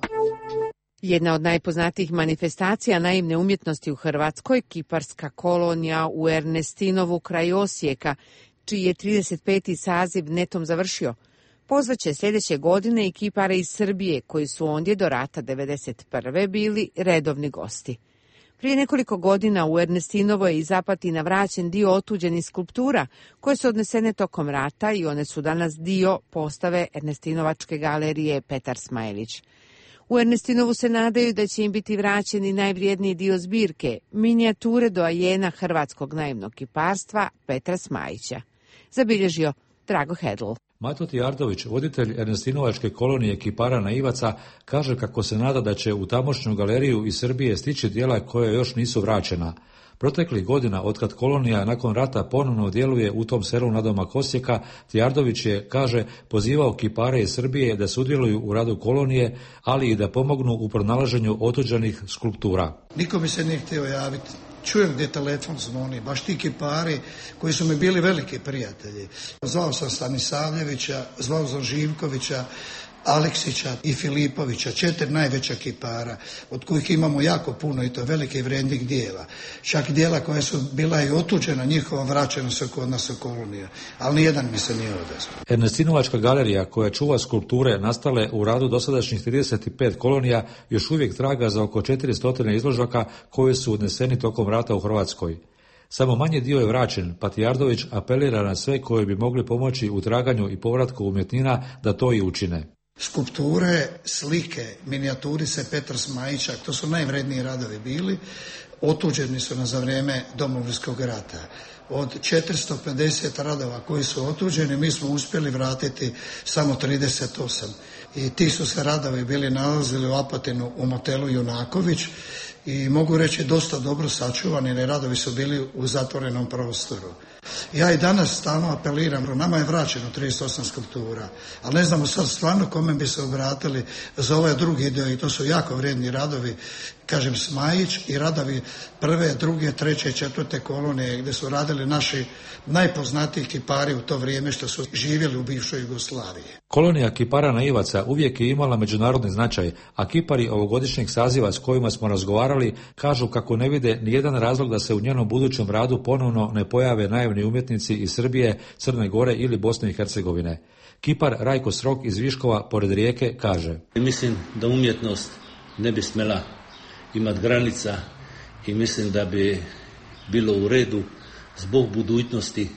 Jedna od najpoznatijih manifestacija naivne umjetnosti u Hrvatskoj, kiparska kolonija u Ernestinovu kraj Osijeka, čiji je trideset peti saziv netom završio, pozvaće sljedeće godine i kipare iz Srbije, koji su ondje do rata devedeset prve bili redovni gosti. Prije nekoliko godina u Ernestinovo je iz Apatina vraćen dio otuđenih skulptura koje su odnesene tokom rata i one su danas dio postave Ernestinovačke galerije Petar Smajlić. U Ernestinovu se nadaju da će im biti vraćeni najvrijedniji dio zbirke, minijature doajena hrvatskog naivnog kiparstva Petra Smajića. Zabilježio Drago Hedl. Mato Tijardović, voditelj Ernestinovačke kolonije kipara naivaca, kaže kako se nada da će u tamošnju galeriju iz Srbije stići djela koja još nisu vraćena. Proteklih godina, otkad kolonija nakon rata ponovno djeluje u tom selu nadomak Osijeka, Tijardović je, kaže, pozivao kipare iz Srbije da sudjeluju u radu kolonije, ali i da pomognu u pronalaženju otuđenih skulptura. Niko mi se nije htio javiti. Čujem gdje telefon zvoni, baš ti kipari koji su mi bili veliki prijatelji. Zvao sam Stanisavljevića, zvao sam Živkovića, Aleksića i Filipovića, četiri najveća kipara, od kojih imamo jako puno i to velike vrijednih dijela. Čak dijela koja su bila i otuđena, njihova vraćena su kod nas u koloniju, ali nijedan mi se nije odazvao. Ernestinovačka galerija, koja čuva skulpture nastale u radu dosadašnjih trideset pet kolonija, još uvijek traga za oko četiristo izložaka koje su odneseni tokom rata u Hrvatskoj. Samo manji dio je vraćen, pa Tijardović apelira na sve koji bi mogli pomoći u traganju i povratku umjetnina da to i učine. Skulpture, slike, minijaturice Petra Smajića, to su najvredniji radovi bili, otuđeni su na za vrijeme Domovinskog rata. Od četiristo pedeset radova koji su otuđeni, mi smo uspjeli vratiti samo trideset osam. I ti su se radovi bili nalazili u Apatinu u motelu Junaković i mogu reći dosta dobro sačuvani, jer radovi su bili u zatvorenom prostoru. Ja i danas stalno apeliram, nama je vraćeno trideset osam skulptura, ali ne znamo sad stvarno kome bi se obratili za ovaj drugi dio i to su jako vrijedni radovi, kažem Smajić i radovi prve, druge, treće, četvrte kolonije gdje su radili naši najpoznatiji kipari u to vrijeme što su živjeli u bivšoj Jugoslaviji. Kolonija kipara naivaca uvijek je imala međunarodni značaj, a kipari ovogodišnjeg saziva s kojima smo razgovarali kažu kako ne vide nijedan razlog da se u njenom budućem radu ponovno ne pojave naivni umjetnici iz Srbije, Crne Gore ili Bosne i Hercegovine. Kipar Rajko Srok iz Viškova pored Rijeke kaže: Mislim da umjetnost ne bi smjela imati granica i mislim da bi bilo u redu zbog budućnosti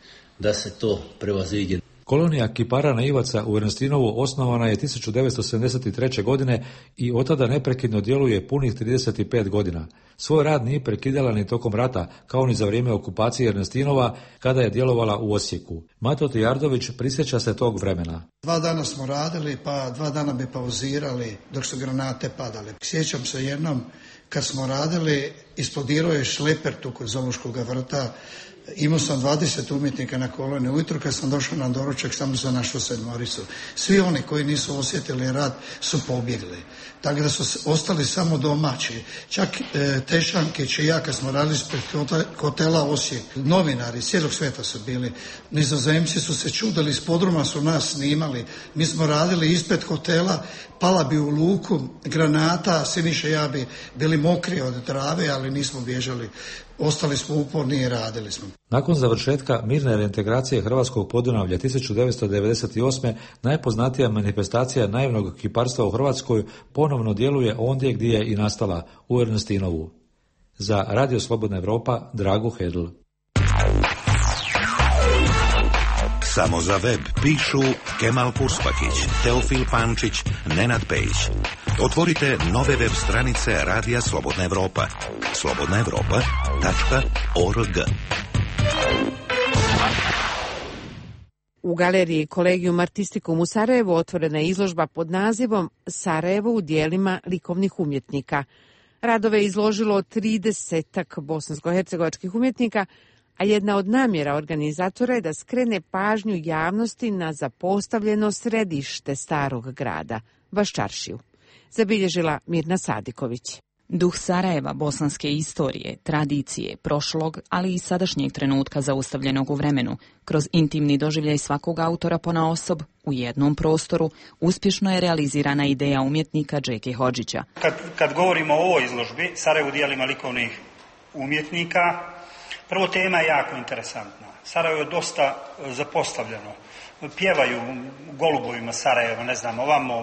da se to prevaziđe. Kolonija kipara naivaca u Ernestinovu osnovana je tisuću devetsto sedamdeset treće. godine i od tada neprekidno djeluje punih trideset pet godina. Svoj rad nije prekidala ni tokom rata, kao ni za vrijeme okupacije Ernestinova, kada je djelovala u Osijeku. Mato Tijardović prisjeća se tog vremena. Dva dana smo radili, pa dva dana bi pauzirali dok su granate padale. Sjećam se jednom, kad smo radili, isplodirao je šleper tu kod Zoološkog vrta. Imao sam dvadeset umjetnika na koloni. Ujutro kad sam došao na doručak, samo sam našao sedmoricu. Svi oni koji nisu osjetili rad su pobjegli. Tako da su ostali samo domaći. Čak e, Tešankić i ja kad smo radili ispred hotela Osijek, novinari cijelog svijeta su bili. Nizozemci su se čudili, iz podruma su nas snimali. Mi smo radili ispred hotela, pala bi u luku granata, Siniša i ja bi bili mokri od trave, ali nismo bježali. ostali smo uporni i radili smo. Nakon završetka mirne reintegracije Hrvatskog Podunavlja tisuću devetsto devedeset osme. najpoznatija manifestacija naivnog kiparstva u Hrvatskoj ponovno djeluje ondje gdje je i nastala, u Ernestinovu. Za Radio Slobodna Evropa, Drago Hedl. Samo za web pišu Kemal Purspakić, Teofil Pančić, Nenad Pejić. Otvorite nove web stranice Radija Slobodna Evropa. slobodna evropa tačka org. U galeriji Kolegium Artisticum u Sarajevu otvorena je izložba pod nazivom Sarajevo u dijelima likovnih umjetnika. Radove je izložilo tridesetak bosansko-hercegovačkih umjetnika, a jedna od namjera organizatora je da skrene pažnju javnosti na zapostavljeno središte starog grada, Baščaršiju. Zabilježila Mirna Sadiković. Duh Sarajeva, bosanske istorije, tradicije, prošlog, ali i sadašnjeg trenutka zaustavljenog u vremenu, kroz intimni doživljaj svakog autora ponaosob, u jednom prostoru, uspješno je realizirana ideja umjetnika Džeke Hodžića. Kad, kad govorimo o ovoj izložbi, Sarajevo u dijelima likovnih umjetnika, prvo tema je jako interesantna. Sarajevo je dosta zapostavljeno. Pjevaju golubovima Sarajeva, ne znam, ovamo,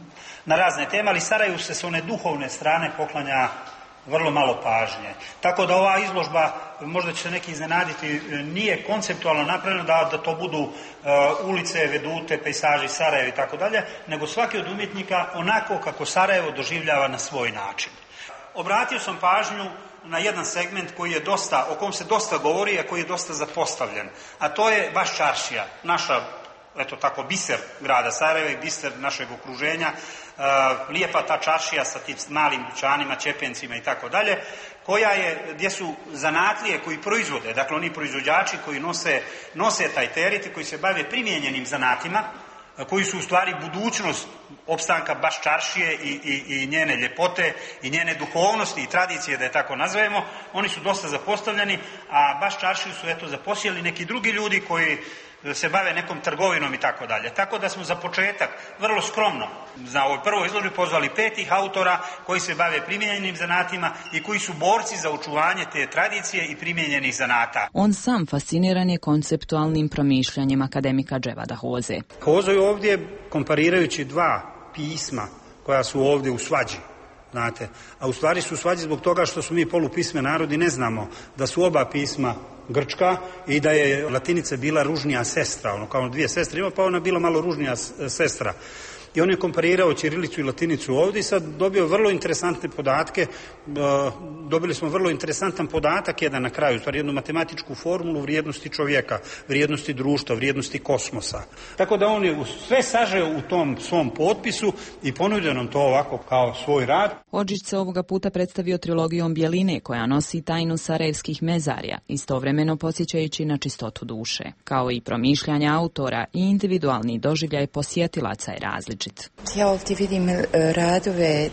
na razne teme, ali Sarajevu se s one duhovne strane poklanja vrlo malo pažnje. Tako da ova izložba, možda će se neki iznenaditi, nije konceptualno napravljena da, da to budu uh, ulice, vedute, pejsaži Sarajeva i tako dalje, nego svaki od umjetnika onako kako Sarajevo doživljava na svoj način. Obratio sam pažnju na jedan segment koji je dosta, o kom se dosta govori, a koji je dosta zapostavljen. A to je Baščaršija, naša, eto tako, biser grada Sarajeva i biser našeg okruženja, uh, lijepa ta čaršija sa tim malim dućanima, čepencima i tako dalje, koja je, gdje su zanatlije koji proizvode, dakle oni proizvođači koji nose, nose taj teret i koji se bave primijenjenim zanatima, koji su u stvari budućnost opstanka Baščaršije i, i, i njene ljepote i njene duhovnosti i tradicije, da je tako nazovemo, oni su dosta zapostavljeni, a Baščaršiju su eto zaposjeli neki drugi ljudi koji se bave nekom trgovinom i tako dalje. Tako da smo za početak vrlo skromno za ovoj prvoj izložbi pozvali petih autora koji se bave primijenjenim zanatima i koji su borci za očuvanje te tradicije i primijenjenih zanata. On sam fasciniran je konceptualnim promišljanjem akademika Dževada Hoze. Hozo je ovdje, komparirajući dva pisma koja su ovdje u svađi, znate, a u stvari su u svađi zbog toga što su mi polupisme narodi, ne znamo da su oba pisma grčka i da je latinica bila ružnija sestra, ono kao dvije sestre ima, pa ona bila malo ružnija sestra. I on je komparirao ćirilicu i latinicu ovdje i sad dobio vrlo interesantne podatke. Dobili smo vrlo interesantan podatak jedan na kraju, stvari jednu matematičku formulu vrijednosti čovjeka, vrijednosti društva, vrijednosti kosmosa. Tako da on je sve sažeo u tom svom potpisu i ponudio nam to ovako kao svoj rad. Hodžić se ovoga puta predstavio trilogijom Bjeline koja nosi tajnu sarajevskih mezarja, istovremeno podsjećajući na čistotu duše. Kao i promišljanja autora i individualni doživljaj posjetilaca je različit. Ja ovdje vidim radove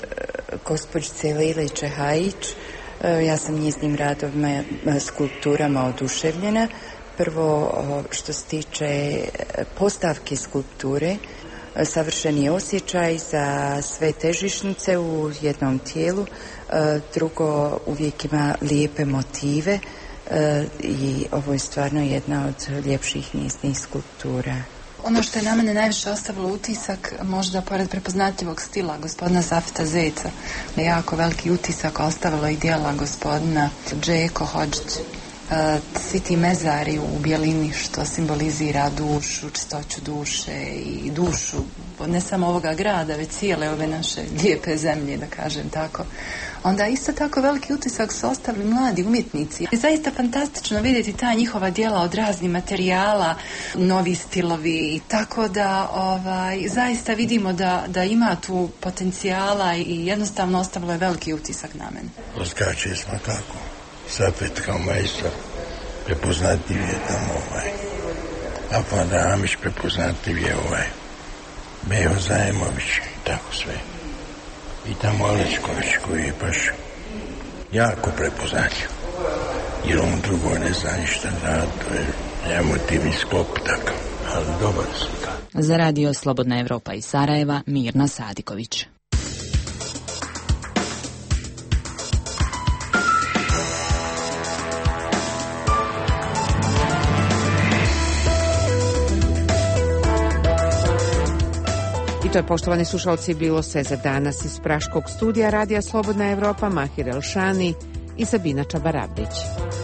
gospođice Lile Čehajić. Ja sam njeznim radovima, skulpturama oduševljena. Prvo, što se tiče postavke skulpture, savršen je osjećaj za sve težišnice u jednom tijelu. Drugo, uvijek ima lijepe motive i ovo je stvarno jedna od ljepših njeznih skulptura. Ono što je na mene najviše ostavilo utisak, možda pored prepoznatljivog stila gospodina Zafita Zeca, je jako veliki utisak ostavilo i dijela gospodina Džeko Hodžić. Svi ti mezari u Bjelini što simbolizira dušu, čistoću duše i dušu ne samo ovoga grada, već cijele ove naše lijepe zemlje, da kažem tako. Onda isto tako veliki utisak su ostavili mladi umjetnici. Je zaista fantastično vidjeti ta njihova djela od raznih materijala, novi stilovi i tako da ovaj, zaista vidimo da, da ima tu potencijala i jednostavno ostavilo je veliki utisak na mene. Oskače smo tako. Sapet kao majstor prepoznatljiv je tamo ovaj. Afan Ramić prepoznatljiv je ovaj. Bejo Zajemović i tako sve. I tamo Alečković koji je baš jako prepoznatljiv. Jer on drugo ne zna ništa da to je emotivni sklop takav, ali dobar slika. Za Radio Slobodna Evropa iz Sarajeva, Mirna Sadiković. to je, poštovani slušalci, bilo sve za danas iz praškog studija Radija Slobodna Evropa, Mahir Elšani i Sabina Čabarabić.